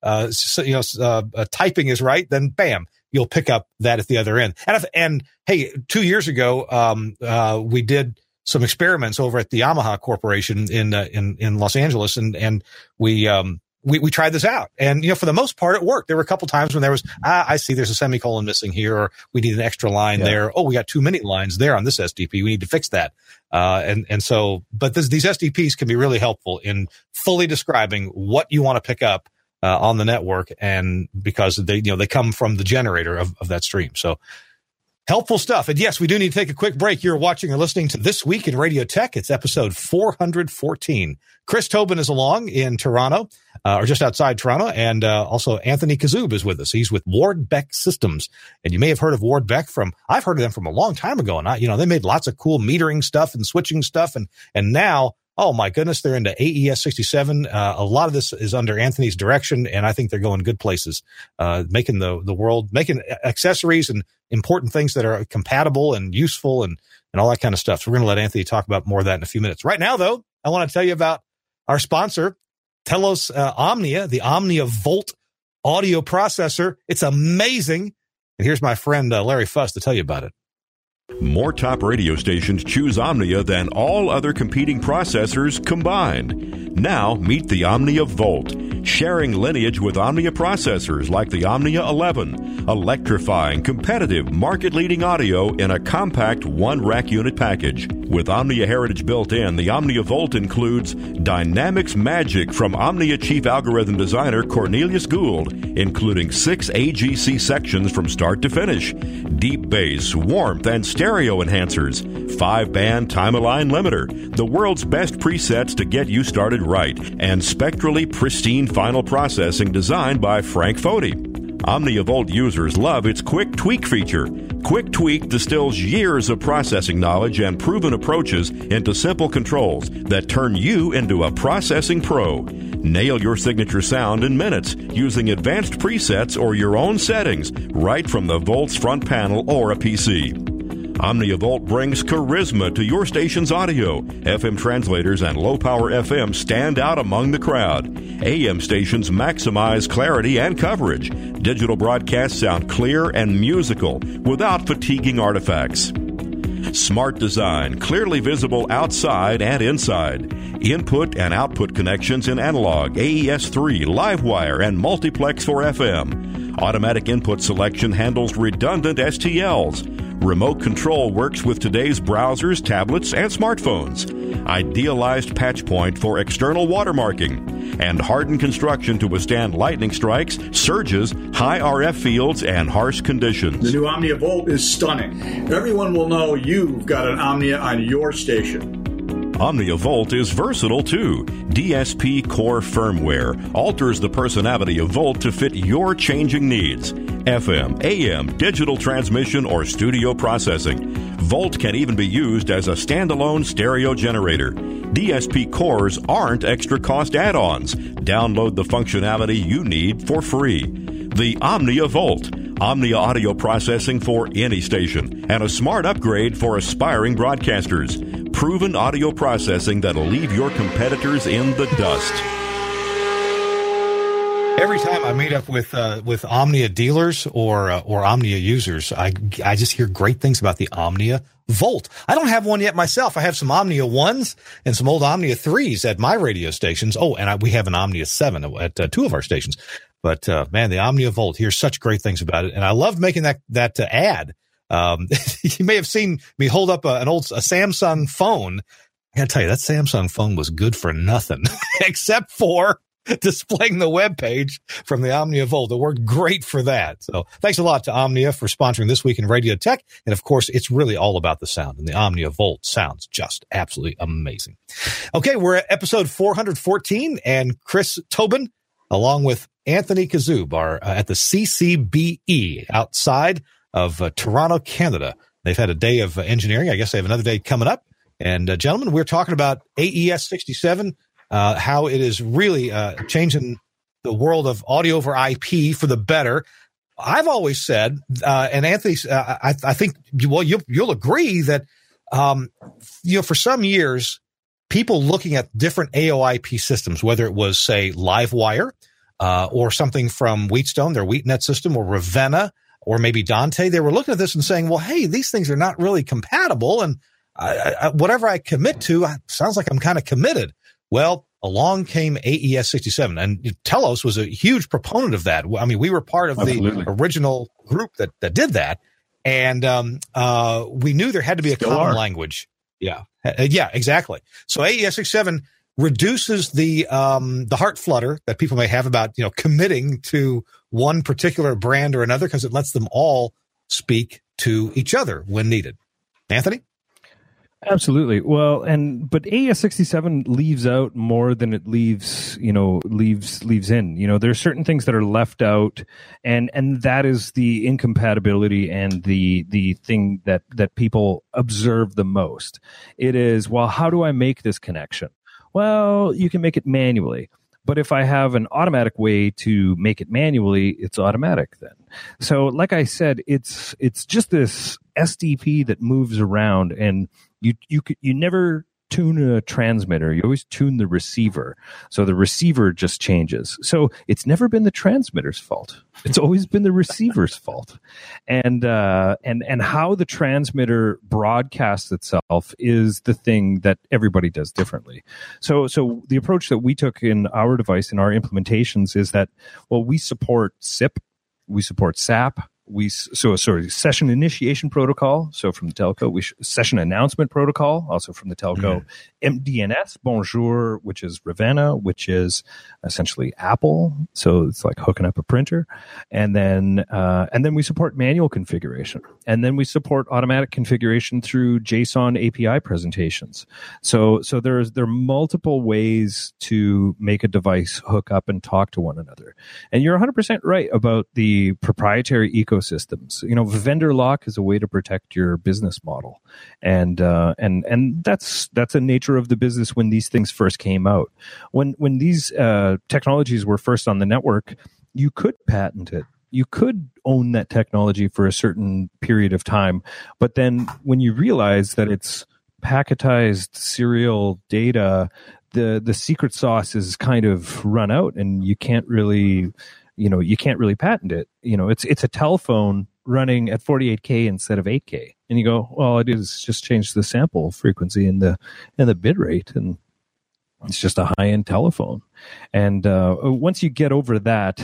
typing is right, then bam, you'll pick up that at the other end. And hey, 2 years ago, we did some experiments over at the Yamaha Corporation in Los Angeles, and we tried this out, and for the most part it worked. There were a couple times when there was I see there's a semicolon missing here, or we need an extra line there. Oh, we got too many lines there on this SDP. We need to fix that. But these SDPs can be really helpful in fully describing what you want to pick up on the network, and because they come from the generator of that stream. So Helpful stuff. And yes, we do need to take a quick break. You're watching or listening to This Week in Radio Tech. It's episode 414. Chris Tobin is along in Toronto, or just outside Toronto. And also Anthony Kazub is with us. He's with Ward Beck Systems. And you may have heard of Ward Beck I've heard of them from a long time ago. And they made lots of cool metering stuff and switching stuff. And now, oh my goodness, they're into AES 67. A lot of this is under Anthony's direction, and I think they're going good places, making the world, making accessories and important things that are compatible and useful and all that kind of stuff. So we're going to let Anthony talk about more of that in a few minutes. Right now, though, I want to tell you about our sponsor, Telos Omnia, the Omnia Volt audio processor. It's amazing. And here's my friend Larry Fuss to tell you about it. More top radio stations choose Omnia than all other competing processors combined. Now, meet the Omnia Volt, sharing lineage with Omnia processors like the Omnia 11, electrifying, competitive, market-leading audio in a compact one-rack unit package. With Omnia heritage built in, the Omnia Volt includes Dynamics Magic from Omnia chief algorithm designer Cornelius Gould, including 6 AGC sections from start to finish, deep bass, warmth, and stereo enhancers, 5-band time-aligned limiter, the world's best presets to get you started right, and spectrally pristine final processing designed by Frank Foti. Omnia Volt users love its Quick Tweak feature. Quick Tweak distills years of processing knowledge and proven approaches into simple controls that turn you into a processing pro. Nail your signature sound in minutes using advanced presets or your own settings right from the Volt's front panel or a PC. Omnia Volt brings charisma to your station's audio. FM translators and low-power FM stand out among the crowd. AM stations maximize clarity and coverage. Digital broadcasts sound clear and musical without fatiguing artifacts. Smart design, clearly visible outside and inside. Input and output connections in analog, AES3, Livewire, and multiplex for FM. Automatic input selection handles redundant STLs. Remote control works with today's browsers, tablets, and smartphones. Idealized patch point for external watermarking. And hardened construction to withstand lightning strikes, surges, high RF fields, and harsh conditions. The new Omnia Volt is stunning. Everyone will know you've got an Omnia on your station. Omnia Volt is versatile too. DSP Core firmware alters the personality of Volt to fit your changing needs. FM, AM, digital transmission, or studio processing. Volt can even be used as a standalone stereo generator. DSP cores aren't extra cost add-ons. Download the functionality you need for free. The Omnia Volt. Omnia audio processing for any station, and a smart upgrade for aspiring broadcasters. Proven audio processing that'll leave your competitors in the dust. Every time I meet up with Omnia dealers or Omnia users, I just hear great things about the Omnia Volt. I don't have one yet myself. I have some Omnia 1s and some old Omnia 3s at my radio stations. Oh, and we have an Omnia 7 at 2 of our stations. But man, the Omnia Volt, here's such great things about it, and I love making that ad. You may have seen me hold up a Samsung phone. I gotta tell you, that Samsung phone was good for nothing except for displaying the web page from the Omnia Volt. It worked great for that. So thanks a lot to Omnia for sponsoring This Week in Radio Tech. And of course, it's really all about the sound, and the Omnia Volt sounds just absolutely amazing. Okay, we're at episode 414, and Chris Tobin, along with Anthony Kazub, are at the CCBE outside of Toronto, Canada. They've had a day of engineering. I guess they have another day coming up. And gentlemen, we're talking about AES 67, how it is really changing the world of audio over IP for the better. I've always said, and Anthony, I think, well, you'll agree that, for some years, people looking at different AOIP systems, whether it was, say, Livewire, or something from Wheatstone, their Wheatnet system, or Ravenna, or maybe Dante, they were looking at this and saying, well, hey, these things are not really compatible, and whatever I commit to, sounds like I'm kind of committed. Well, along came AES 67, and Telos was a huge proponent of that. I mean, we were part of the original group that did that, and we knew there had to be a common language. Yeah, exactly. So AES 67 reduces the heart flutter that people may have about, committing to one particular brand or another, because it lets them all speak to each other when needed. Anthony? Absolutely. Well, but AES-67 leaves out more than it leaves in. There are certain things that are left out, and that is the incompatibility and the thing that people observe the most. It is, well, how do I make this connection? Well, you can make it manually. But if I have an automatic way to make it manually, it's automatic then. So like I said, it's just this SDP that moves around, and you never tune a transmitter. You always tune the receiver. So the receiver just changes. So it's never been the transmitter's fault. It's always been the receiver's fault. And how the transmitter broadcasts itself is the thing that everybody does differently. So the approach that we took in our device, in our implementations, is that, well, we support SIP, we support SAP, session initiation protocol, so from the telco, session announcement protocol, also from the telco, MDNS, Bonjour, which is Ravenna, which is essentially Apple, so it's like hooking up a printer, and then we support manual configuration, and then we support automatic configuration through JSON API presentations. So there are multiple ways to make a device hook up and talk to one another, and you're 100% right about the proprietary ecosystems. Vendor lock is a way to protect your business model, and that's a nature of the business when these things first came out. When these technologies were first on the network, you could patent it. You could own that technology for a certain period of time, but then when you realize that it's packetized serial data, the secret sauce is kind of run out, and you can't really patent it. It's a telephone running at 48K instead of 8K. And you go, well, it is just change the sample frequency and the bit rate, and it's just a high-end telephone. And once you get over that,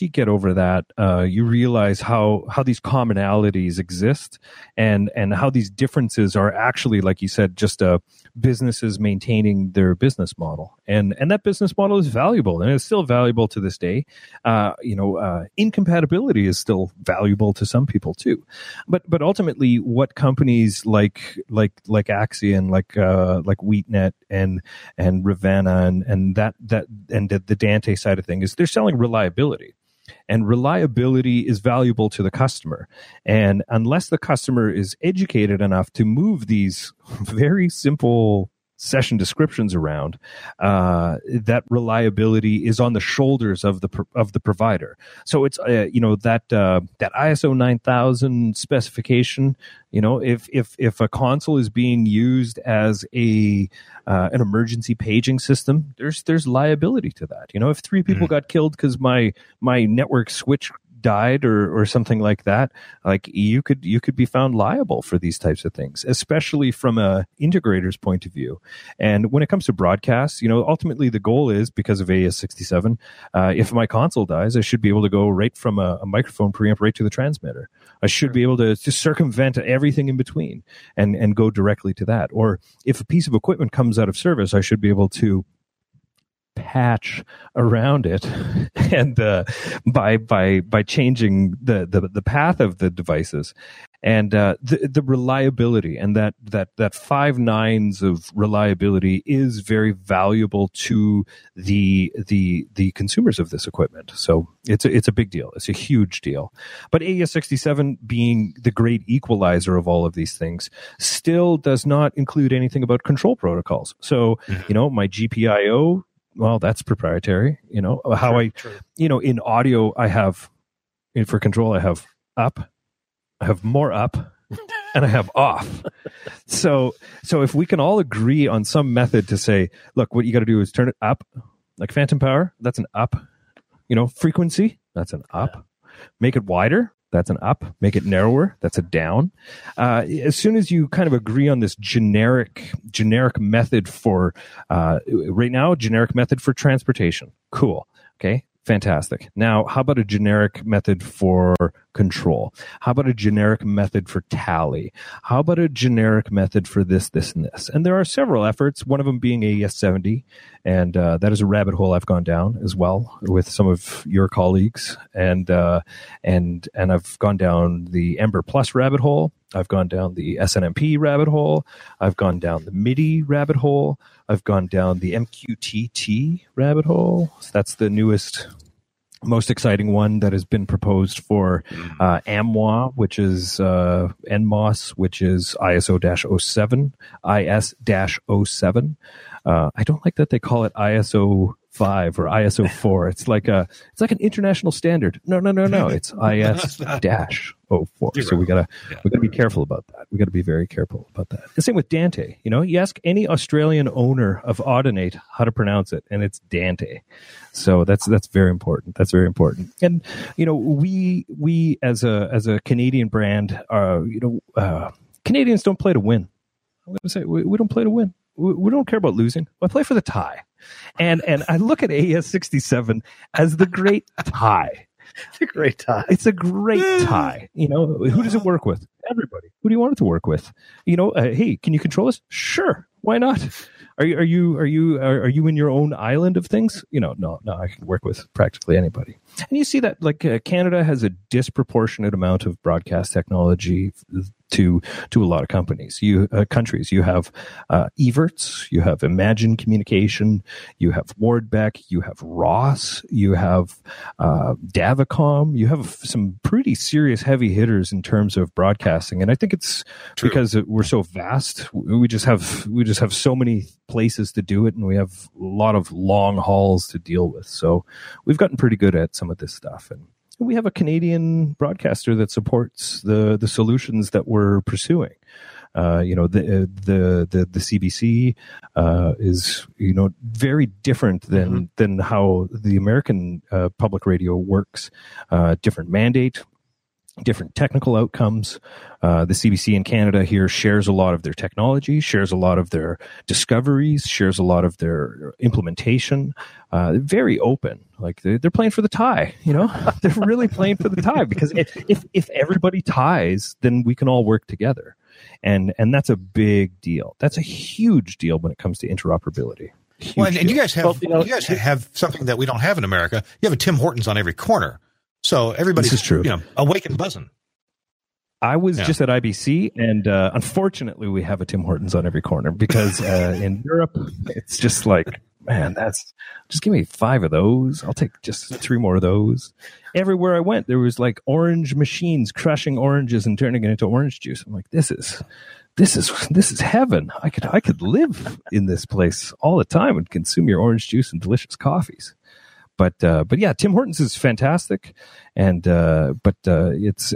you realize how these commonalities exist, and how these differences are actually, like you said, just businesses maintaining their business model, and that business model is valuable, and it's still valuable to this day. Incompatibility is still valuable to some people too, but ultimately, what companies like Axian, like Wheatnet and Ravenna and the Dante side of things is they're selling reliability. And reliability is valuable to the customer. And unless the customer is educated enough to move these very simple session descriptions around, that reliability is on the shoulders of the provider. So it's that ISO 9000 specification. If a console is being used as an emergency paging system, there's liability to that. If 3 people got killed because my network switch died or something like that, like you could be found liable for these types of things, especially from a integrator's point of view. And when it comes to broadcasts, ultimately the goal is, because of AES-67, if my console dies, I should be able to go right from a microphone preamp right to the transmitter. I should be able to circumvent everything in between and go directly to that. Or if a piece of equipment comes out of service, I should be able to patch around it, and by changing the path of the devices, and the reliability, and that 5 nines of reliability is very valuable to the consumers of this equipment. So it's a big deal. It's a huge deal. But AES-67, being the great equalizer of all of these things, still does not include anything about control protocols. So my GPIO, well, that's proprietary. In audio, for control, I have up, I have more up, and I have off. So if we can all agree on some method to say, look, what you got to do is turn it up, like phantom power, that's an up. Frequency, that's an up. Make it wider, that's an up. Make it narrower, that's a down. As soon as you kind of agree on this generic method for, right now, generic method for transportation. Cool. Okay. Fantastic. Now, how about a generic method for control? How about a generic method for tally? How about a generic method for this, and this? And there are several efforts, one of them being AES-70, and that is a rabbit hole I've gone down as well with some of your colleagues. And I've gone down the Ember Plus rabbit hole. I've gone down the SNMP rabbit hole. I've gone down the MIDI rabbit hole. I've gone down the MQTT rabbit hole. So that's the newest, most exciting one that has been proposed for AMWA, which is NMOS, which is ISO-07, IS-07. I don't like that they call it ISO 5 or ISO 4. It's like an international standard. No. It's IS-04. So we gotta be careful about that. We gotta be very careful about that. The same with Dante. You ask any Australian owner of Audinate how to pronounce it, and it's Dante. So that's very important. That's very important. And we as a Canadian brand, Canadians don't play to win. I'm gonna say we don't play to win. We don't care about losing. I play for the tie. And I look at AES-67 as the great tie. It's a great tie. It's a great tie. Who does it work with? Everybody. Who do you want it to work with? Hey, can you control this? Sure. Why not? Are you in your own island of things? No, I can work with practically anybody. And you see that Canada has a disproportionate amount of broadcast technology to a lot of countries. You have Evertz, you have Imagine Communication, you have Wardbeck, you have Ross, you have Davicom. You have some pretty serious heavy hitters in terms of broadcasting, and I think it's true. Because we're so vast. We just have so many places to do it, and we have a lot of long hauls to deal with. So we've gotten pretty good at some of this stuff, and we have a Canadian broadcaster that supports the solutions that we're pursuing. The CBC is very different than how the American public radio works. Different mandate, different technical outcomes. The CBC in Canada here shares a lot of their technology, shares a lot of their discoveries, shares a lot of their implementation. Very open. They're playing for the tie, They're really playing for the tie, because if everybody ties, then we can all work together. And that's a big deal. That's a huge deal when it comes to interoperability. And you guys have something that we don't have in America. You have a Tim Hortons on every corner. So everybody's, this is true. Awake and buzzing. I was just at IBC, and unfortunately, we have a Tim Hortons on every corner because in Europe, it's just man, just give me 5 of those. I'll take just 3 more of those. Everywhere I went, there was orange machines crushing oranges and turning it into orange juice. I'm like, this is heaven. I could live in this place all the time and consume your orange juice and delicious coffees. But yeah, Tim Hortons is fantastic, and it's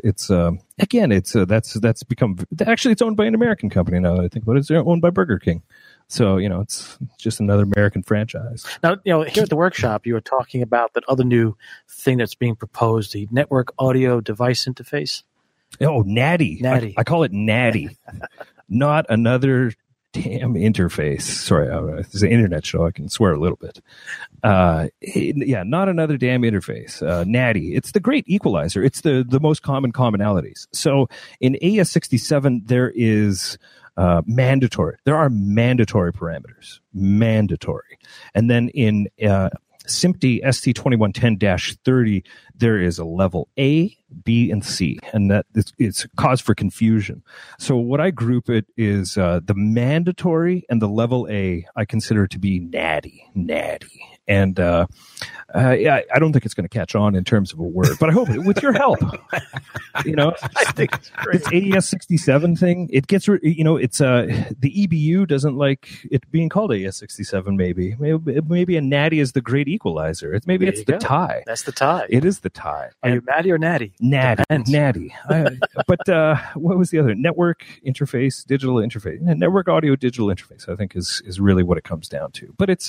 become, actually it's owned by an American company now that I think about it. It's owned by Burger King, so it's just another American franchise. Now here at the workshop, you were talking about that other new thing that's being proposed, the network audio device interface. Oh, NADI. I call it NADI. Not another damn interface. Sorry, it's an internet show. I can swear a little bit. Not another damn interface. NADI. It's the great equalizer. It's the most common commonalities. So in AES-67, there is mandatory. There are mandatory parameters. Mandatory. And then in SMPTE ST2110-30, there is a level A, B, and C, and that it's cause for confusion. So what I group it is the mandatory and the level A I consider to be NADI. And I don't think it's going to catch on in terms of a word, but I hope with your help. I think it's great. This AES-67 thing, it gets it's the EBU doesn't like it being called AES-67. Maybe a NADI is the great equalizer. It's the tie. That's the tie. It is the tie. Are you Maddie or Natty? Natty. But what was the other? Network interface, digital interface, network audio digital interface. I think is really what it comes down to. But it's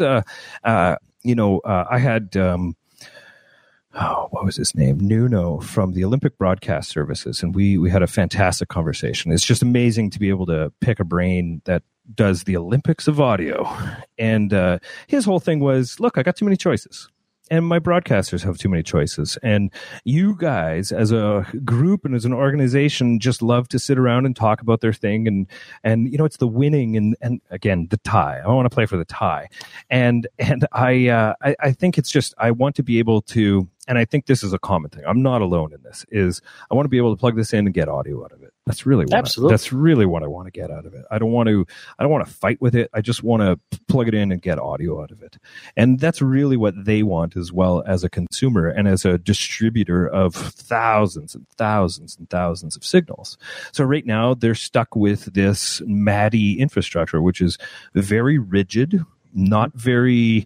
I had what was his name? Nuno from the Olympic Broadcast Services, and we had a fantastic conversation. It's just amazing to be able to pick a brain that does the Olympics of audio. And his whole thing was, look, I got too many choices. my broadcasters have too many choices. And you guys, as a group and as an organization, just love to sit around and talk about their thing. And you know, it's the winning and again, the tie. I want to play for the tie. And I think it's just, I want to be able to, and I think this is a common thing, I'm not alone in this, is I want to be able to plug this in and get audio out of it. That's really what that's really what I want to get out of it. I don't want to fight with it. I just want to plug it in and get audio out of it. And that's really what they want as well, as a consumer and as a distributor of thousands and thousands and thousands of signals. So right now they're stuck with this MADI infrastructure, which is very rigid, not very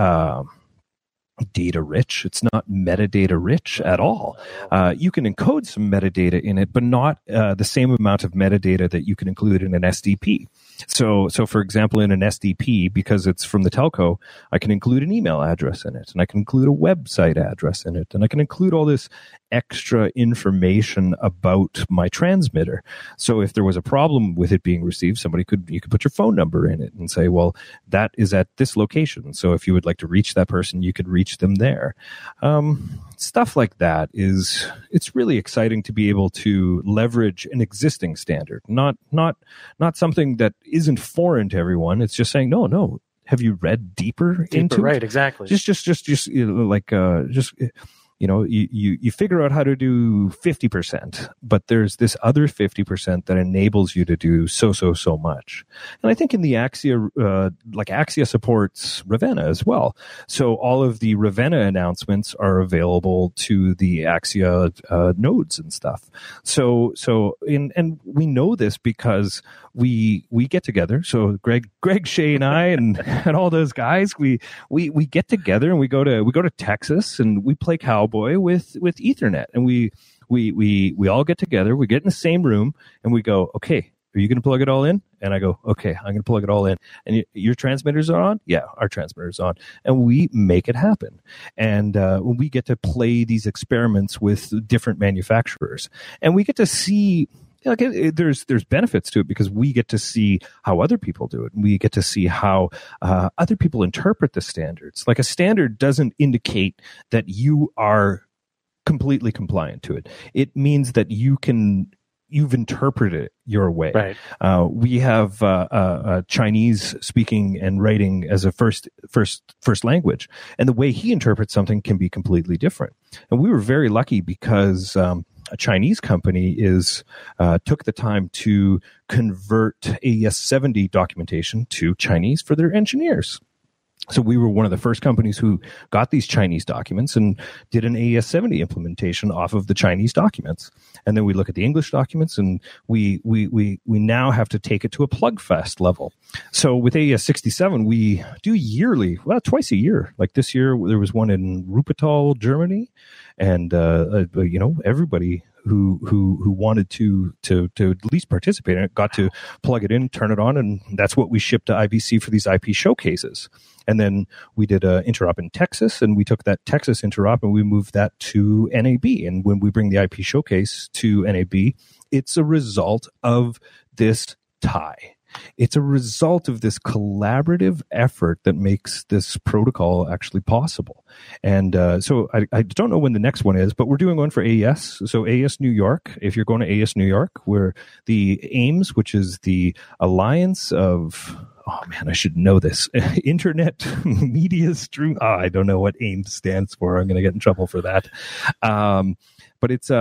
data rich. It's not metadata rich at all. You can encode some metadata in it, but not the same amount of metadata that you can include in an SDP. So for example, in an SDP, because it's from the telco, I can include an email address in it, and I can include a website address in it, and I can include all this extra information about my transmitter. So if there was a problem with it being received, you could put your phone number in it and say, well, that is at this location. So if you would like to reach that person, you could reach them there. Stuff like that it's really exciting to be able to leverage an existing standard, not something that isn't foreign to everyone. It's just saying, no. Have you read deeper into it? Right, exactly. Just you know, you figure out how to do 50%, but there's this other 50% that enables you to do so much. And I think in the Axia, Axia supports Ravenna as well. So all of the Ravenna announcements are available to the Axia nodes and stuff. And we know this because we get together. So Greg, Shay, and I, and all those guys, we get together and we go to Texas and we play cowboy with Ethernet, and we all get together. We get in the same room and we go, okay, are you going to plug it all in? And I go, okay, I'm going to plug it all in. And your transmitters are on? Yeah, our transmitters are on. And we make it happen. And we get to play these experiments with different manufacturers, and we get to see. Like there's benefits to it because we get to see how other people do it. We get to see how other people interpret the standards. Like a standard doesn't indicate that you are completely compliant to it. It means that you've interpreted it your way. Right. We have Chinese speaking and writing as a first language, and the way he interprets something can be completely different. And we were very lucky because a Chinese company took the time to convert AES-70 documentation to Chinese for their engineers. So we were one of the first companies who got these Chinese documents and did an AES-70 implementation off of the Chinese documents. And then we look at the English documents, and we now have to take it to a PlugFest level. So with AES-67, we do yearly, twice a year. Like this year, there was one in Wuppertal, Germany, and everybody who wanted to at least participate in it got to plug it in, turn it on, and that's what we shipped to IBC for these IP showcases. And then we did an interop in Texas, and we took that Texas interop and we moved that to NAB. And when we bring the IP showcase to NAB, it's a result of this tie. It's a result of this collaborative effort that makes this protocol actually possible. And so I don't know when the next one is, but we're doing one for AES. So AES New York, if you're going to AES New York, where the AIMS, which is the Alliance of... Oh man, I should know this. Internet Media Stream. I don't know what AIMS stands for. I'm going to get in trouble for that. But it's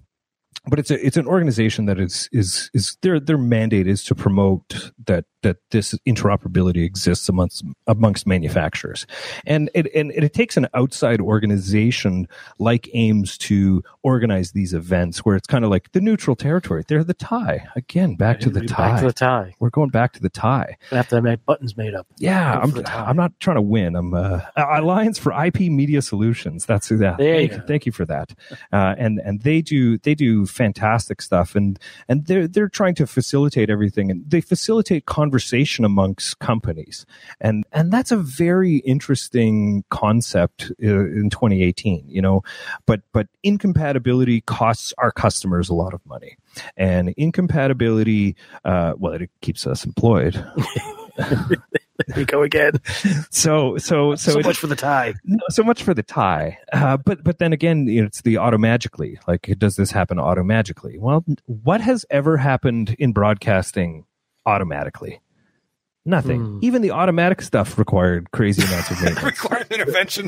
an organization that is their mandate is to promote that this interoperability exists amongst manufacturers, and it takes an outside organization like AIMS to organize these events where it's kind of like the neutral territory. They're the tie again. Back to the tie. We're going back to the tie. I have to have buttons made up. Yeah, I'm not trying to win. I'm Alliance for IP Media Solutions. That's that. Thank you for that. And they do fantastic stuff, and they're trying to facilitate everything, and they facilitate conversation amongst companies, and that's a very interesting concept in 2018. But incompatibility costs our customers a lot of money, and incompatibility it keeps us employed. There you go again. So much for the tie. So much for the tie. But then again, it's the automagically. Like, does this happen automagically? Well, what has ever happened in broadcasting automatically? Nothing. Even the automatic stuff required crazy amounts of maintenance. Required intervention.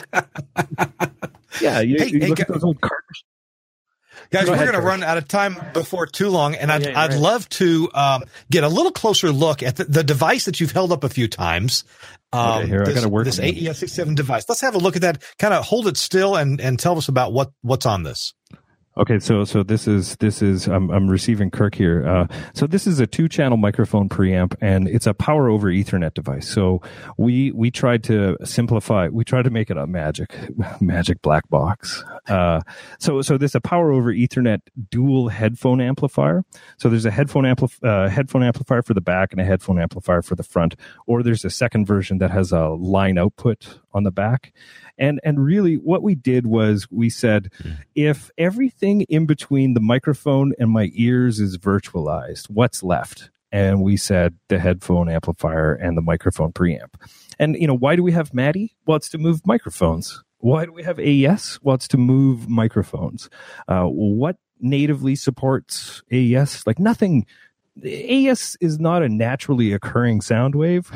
Yeah, you look at those old cartridges. Guys, we're going to run out of time before too long, and I'd love to get a little closer look at the device that you've held up a few times. Okay, here, I got to work this AES67 device. Let's have a look at that. Kind of hold it still and tell us about what's on this. Okay, so this is I'm receiving Kirk here. So this is a 2-channel microphone preamp, and it's a power over Ethernet device. So we tried to simplify. We tried to make it a magic black box. So this is a power over Ethernet dual headphone amplifier. So there's a headphone amplifier for the back and a headphone amplifier for the front, or there's a second version that has a line output on the back. And really what we did was we said, if everything in between the microphone and my ears is virtualized, what's left? And we said the headphone amplifier and the microphone preamp. And, why do we have MADI? Well, it's to move microphones. Why do we have AES? Well, it's to move microphones. What natively supports AES? Like nothing. AES is not a naturally occurring sound wave.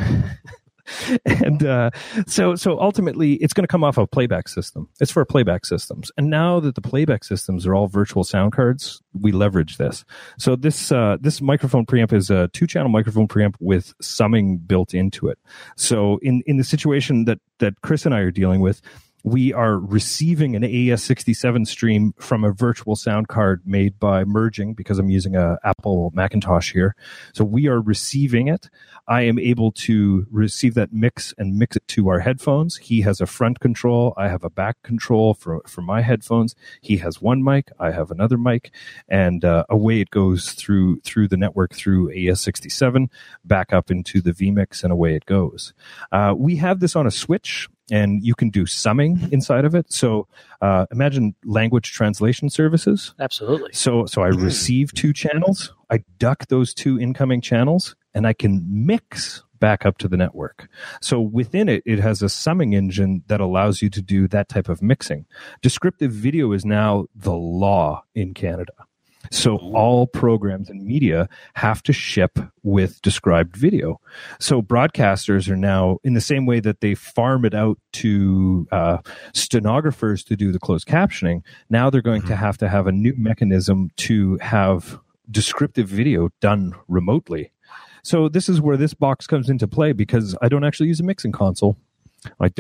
And so ultimately, it's going to come off a playback system. It's for playback systems. And now that the playback systems are all virtual sound cards, we leverage this. So this microphone preamp is a 2-channel microphone preamp with summing built into it. So in the situation that Chris and I are dealing with, we are receiving an AES67 stream from a virtual sound card made by Merging, because I'm using a Apple Macintosh here. So we are receiving it. I am able to receive that mix and mix it to our headphones. He has a front control. I have a back control for my headphones. He has one mic. I have another mic. And away it goes through the network through AES67, back up into the vMix, and away it goes. We have this on a switch, and you can do summing inside of it. So imagine language translation services. Absolutely. So I receive 2 channels, I duck those 2 incoming channels, and I can mix back up to the network. So within it, it has a summing engine that allows you to do that type of mixing. Descriptive video is now the law in Canada. So all programs and media have to ship with described video. So broadcasters are now, in the same way that they farm it out to stenographers to do the closed captioning, now they're going to have a new mechanism to have descriptive video done remotely. So this is where this box comes into play, because I don't actually use a mixing console. But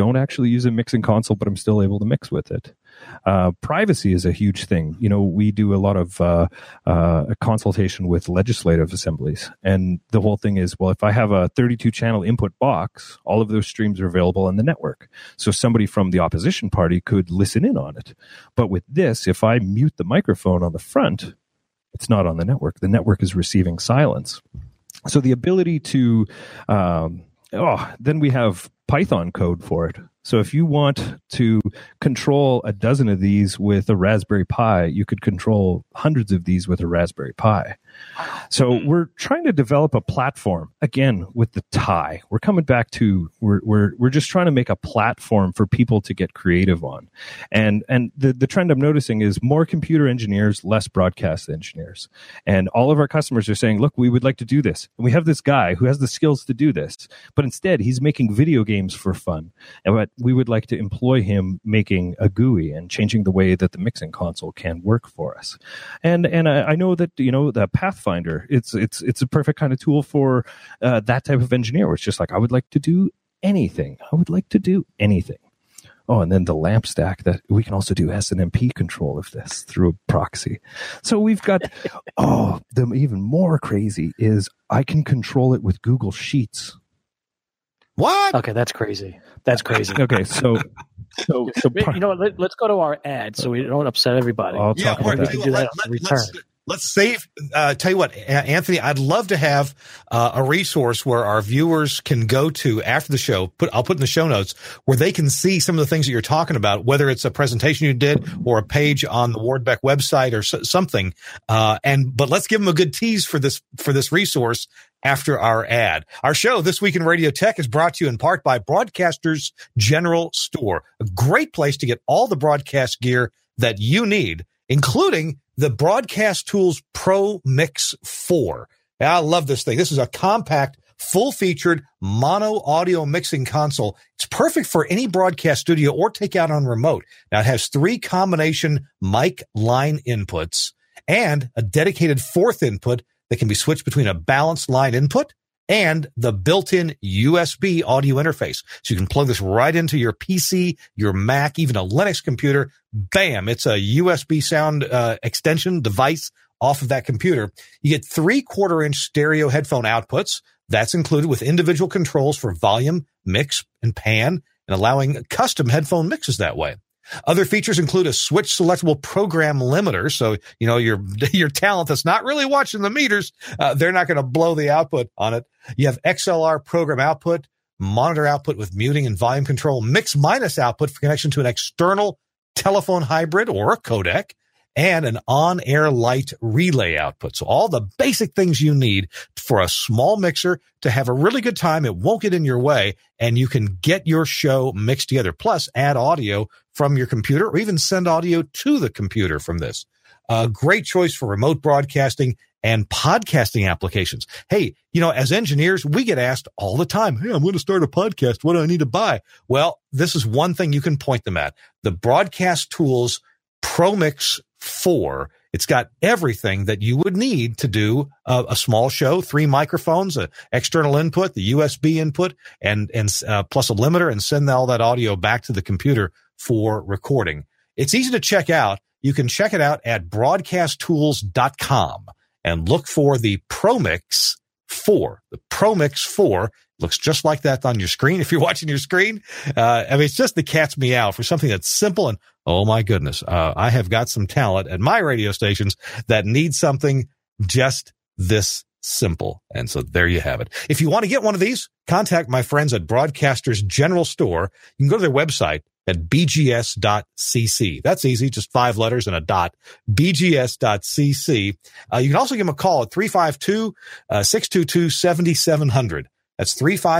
I'm still able to mix with it. Privacy is a huge thing. We do a lot of consultation with legislative assemblies. And the whole thing is, well, if I have a 32-channel input box, all of those streams are available on the network. So somebody from the opposition party could listen in on it. But with this, if I mute the microphone on the front, it's not on the network. The network is receiving silence. So the ability to... then we have Python code for it. So if you want to control a dozen of these with a Raspberry Pi, you could control hundreds of these with a Raspberry Pi. So we're trying to develop a platform, again, with the tie. We're coming back to, we're just trying to make a platform for people to get creative on. And the trend I'm noticing is more computer engineers, less broadcast engineers. And all of our customers are saying, look, we would like to do this. And we have this guy who has the skills to do this, but instead he's making video games for fun. And we would like to employ him making a GUI and changing the way that the mixing console can work for us. And I know that, the Pathfinder, it's a perfect kind of tool for that type of engineer, where it's just like, I would like to do anything. Oh, and then the lamp stack, that we can also do SNMP control of this through a proxy. So we've got, the even more crazy is I can control it with Google Sheets. What? Okay, that's crazy. Okay, so let's go to our ad so we don't upset everybody. I'll talk about that. We can do that on return. Let's save. Tell you what, Anthony, I'd love to have a resource where our viewers can go to after the show. I'll put in the show notes where they can see some of the things that you're talking about, whether it's a presentation you did or a page on the Ward Beck website or something. But let's give them a good tease for this resource after our ad. Our show, This Week in Radio Tech, is brought to you in part by Broadcasters General Store, a great place to get all the broadcast gear that you need, including the Broadcast Tools Pro Mix 4. I love this thing. This is a compact, full-featured mono audio mixing console. It's perfect for any broadcast studio or take out on remote. Now, it has 3 combination mic line inputs and a dedicated 4th input that can be switched between a balanced line input and the built-in USB audio interface. So you can plug this right into your PC, your Mac, even a Linux computer. Bam! It's a USB sound extension device off of that computer. You get 3/4-inch stereo headphone outputs. That's included with individual controls for volume, mix, and pan, and allowing custom headphone mixes that way. Other features include a switch selectable program limiter. So, your talent that's not really watching the meters, they're not going to blow the output on it. You have XLR program output, monitor output with muting and volume control, mix minus output for connection to an external telephone hybrid or a codec, and an on-air light relay output. So all the basic things you need for a small mixer to have a really good time. It won't get in your way, and you can get your show mixed together. Plus, add audio from your computer or even send audio to the computer from this. A great choice for remote broadcasting and podcasting applications. Hey, as engineers, we get asked all the time, hey, I'm going to start a podcast. What do I need to buy? Well, this is one thing you can point them at. The Broadcast Tools Pro Mix 4. It's got everything that you would need to do a small show, 3 microphones, an external input, the USB input, and plus a limiter, and send all that audio back to the computer for recording. It's easy to check out. You can check it out at broadcasttools.com and look for the Pro Mix 4. The Pro Mix 4 looks just like that on your screen. If you're watching your screen, it's just the cat's meow for something that's simple. And oh my goodness, I have got some talent at my radio stations that need something just this simple. And so there you have it. If you want to get one of these, contact my friends at Broadcasters General Store. You can go to their website at bgs.cc. That's easy, just 5 letters and a dot, bgs.cc. You can also give them a call at 352-622-7700. That's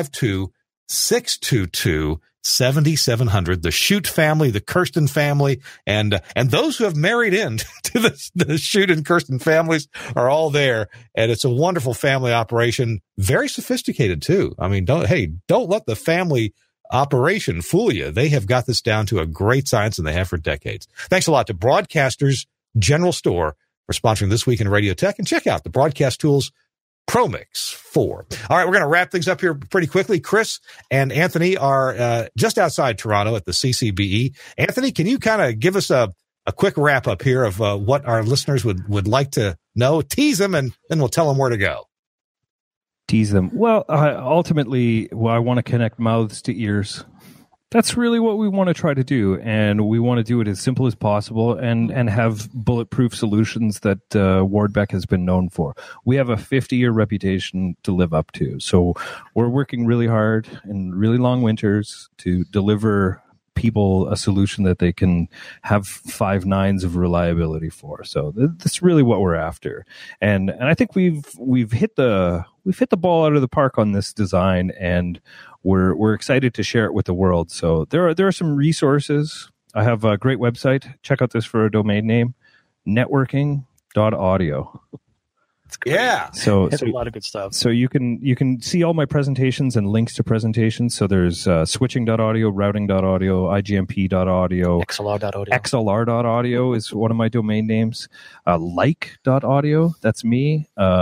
352-622-7700. The Shute family, the Kirsten family, and those who have married in to the Shute and Kirsten families are all there. And it's a wonderful family operation. Very sophisticated too. I mean, don't let the family operation fool you. They have got this down to a great science, and they have for decades. Thanks a lot to Broadcasters General Store for sponsoring This Week in Radio Tech, and check out the Broadcast Tools Pro Mix 4. All right, we're going to wrap things up here pretty quickly. Chris and Anthony are just outside Toronto at the CCBE. Anthony, can you kind of give us a quick wrap up here of what our listeners would like to know? Tease them, and then we'll tell them where to go. Tease them. Well, ultimately, I want to connect mouths to ears. That's really what we want to try to do, and we want to do it as simple as possible and have bulletproof solutions that Ward Beck has been known for. We have a 50-year reputation to live up to, so we're working really hard in really long winters to deliver people a solution that they can have 5 nines of reliability for. So that's really what we're after, and I think we've hit the ball out of the park on this design, and we're excited to share it with the world. So there are some resources. I have a great website. Check out this for a domain name, networking.audio. It's great. Yeah. So a lot of good stuff. So you can see all my presentations and links to presentations. So there's switching.audio, routing.audio, IGMP.audio, XLR.audio. XLR.audio is one of my domain names. Like.audio, that's me.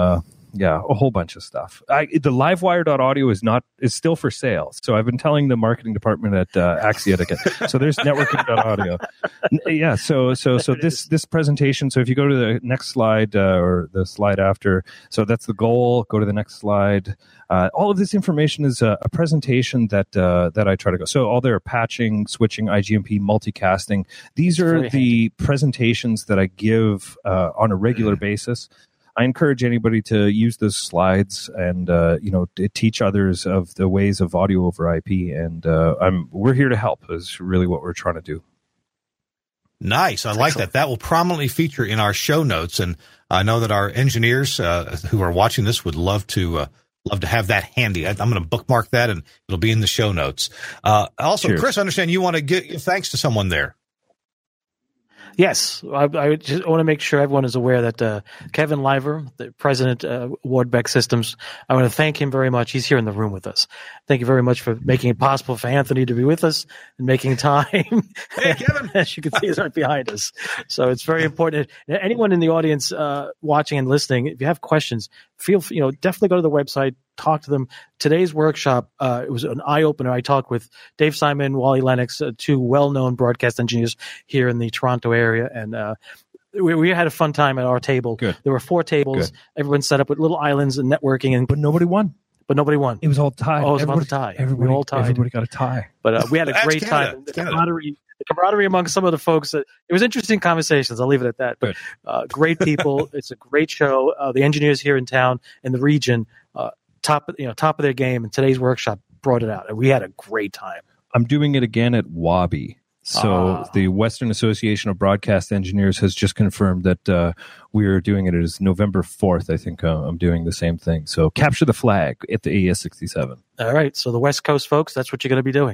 Yeah, a whole bunch of stuff. The livewire.audio is still for sale. So I've been telling the marketing department at Axia to get. So there's networking.audio. Yeah. So this presentation. So if you go to the next slide or the slide after, so that's the goal. Go to the next slide. All of this information is a presentation that I try to go. So all their patching, switching, IGMP, multicasting. These are the presentations that I give on a regular basis. I encourage anybody to use those slides and teach others of the ways of audio over IP. And we're here to help. Is really what we're trying to do. Nice. I like that. That will prominently feature in our show notes, and I know that our engineers who are watching this would love to have that handy. I'm going to bookmark that, and it'll be in the show notes. Also, cheers. Chris, I understand you want to give thanks to someone there. Yes, I just want to make sure everyone is aware that Kevin Liver, the president of Wardbeck Systems, I want to thank him very much. He's here in the room with us. Thank you very much for making it possible for Anthony to be with us and making time. Hey, Kevin. As you can see, he's right behind us. So it's very important. Anyone in the audience watching and listening, if you have questions, definitely go to the website. Talk to them. Today's workshop, it was an eye-opener. I talked with Dave Simon, Wally Lennox, two well-known broadcast engineers here in the Toronto area, and we had a fun time at our table. Good. There were 4 tables. Good. Everyone set up with little islands and networking, but nobody won. It was all tied. Oh, it was about to tie. Everybody, we all tied. Everybody got a tie. But we had a great time. The camaraderie among some of the folks. It was interesting conversations. I'll leave it at that. But great people. It's a great show. The engineers here in town and the region. Top of their game, and today's workshop brought it out, and we had a great time. I'm doing it again at WABI. So the Western Association of Broadcast Engineers has just confirmed that we are doing it. It is November 4th. I think I'm doing the same thing. So capture the flag at the AES 67. All right. So the West Coast folks, that's what you're going to be doing.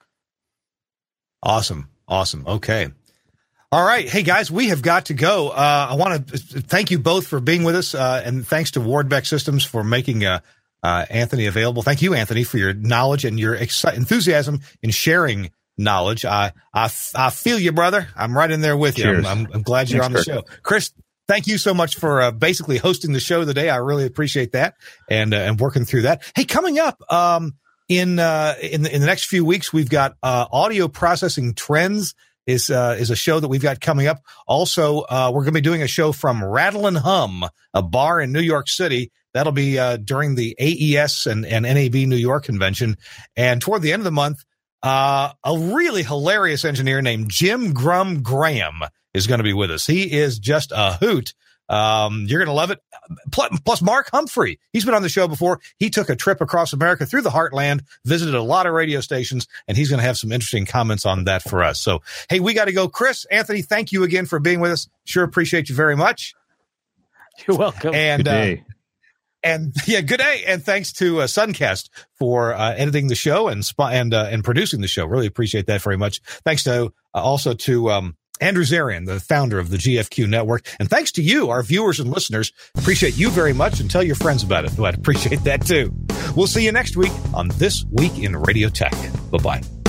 Awesome. Okay. All right. Hey, guys, we have got to go. I want to thank you both for being with us, and thanks to Wardbeck Systems for making Anthony available. Thank you, Anthony, for your knowledge and your enthusiasm in sharing knowledge. I feel you, brother. I'm right in there with you. I'm glad you're on the show. Chris, thank you so much for basically hosting the show today. I really appreciate that and working through that. Hey, coming up in the next few weeks, we've got audio processing trends. Is a show that we've got coming up. Also, we're going to be doing a show from Rattle and Hum, a bar in New York City. That'll be during the AES and NAB New York convention. And toward the end of the month, a really hilarious engineer named Jim Grum Graham is going to be with us. He is just a hoot. You're going to love it. Plus Mark Humphrey. He's been on the show before. He took a trip across America through the heartland, visited a lot of radio stations, and he's going to have some interesting comments on that for us. So, hey, we got to go. Chris, Anthony, thank you again for being with us. Sure appreciate you very much. You're welcome. And, good day. Good day. And thanks to Suncast for editing the show and producing the show. Really appreciate that very much. Thanks to also to Andrew Zarian, the founder of the GFQ Network. And thanks to you, our viewers and listeners. Appreciate you very much, and tell your friends about it. I'd appreciate that too. We'll see you next week on This Week in Radio Tech. Bye-bye.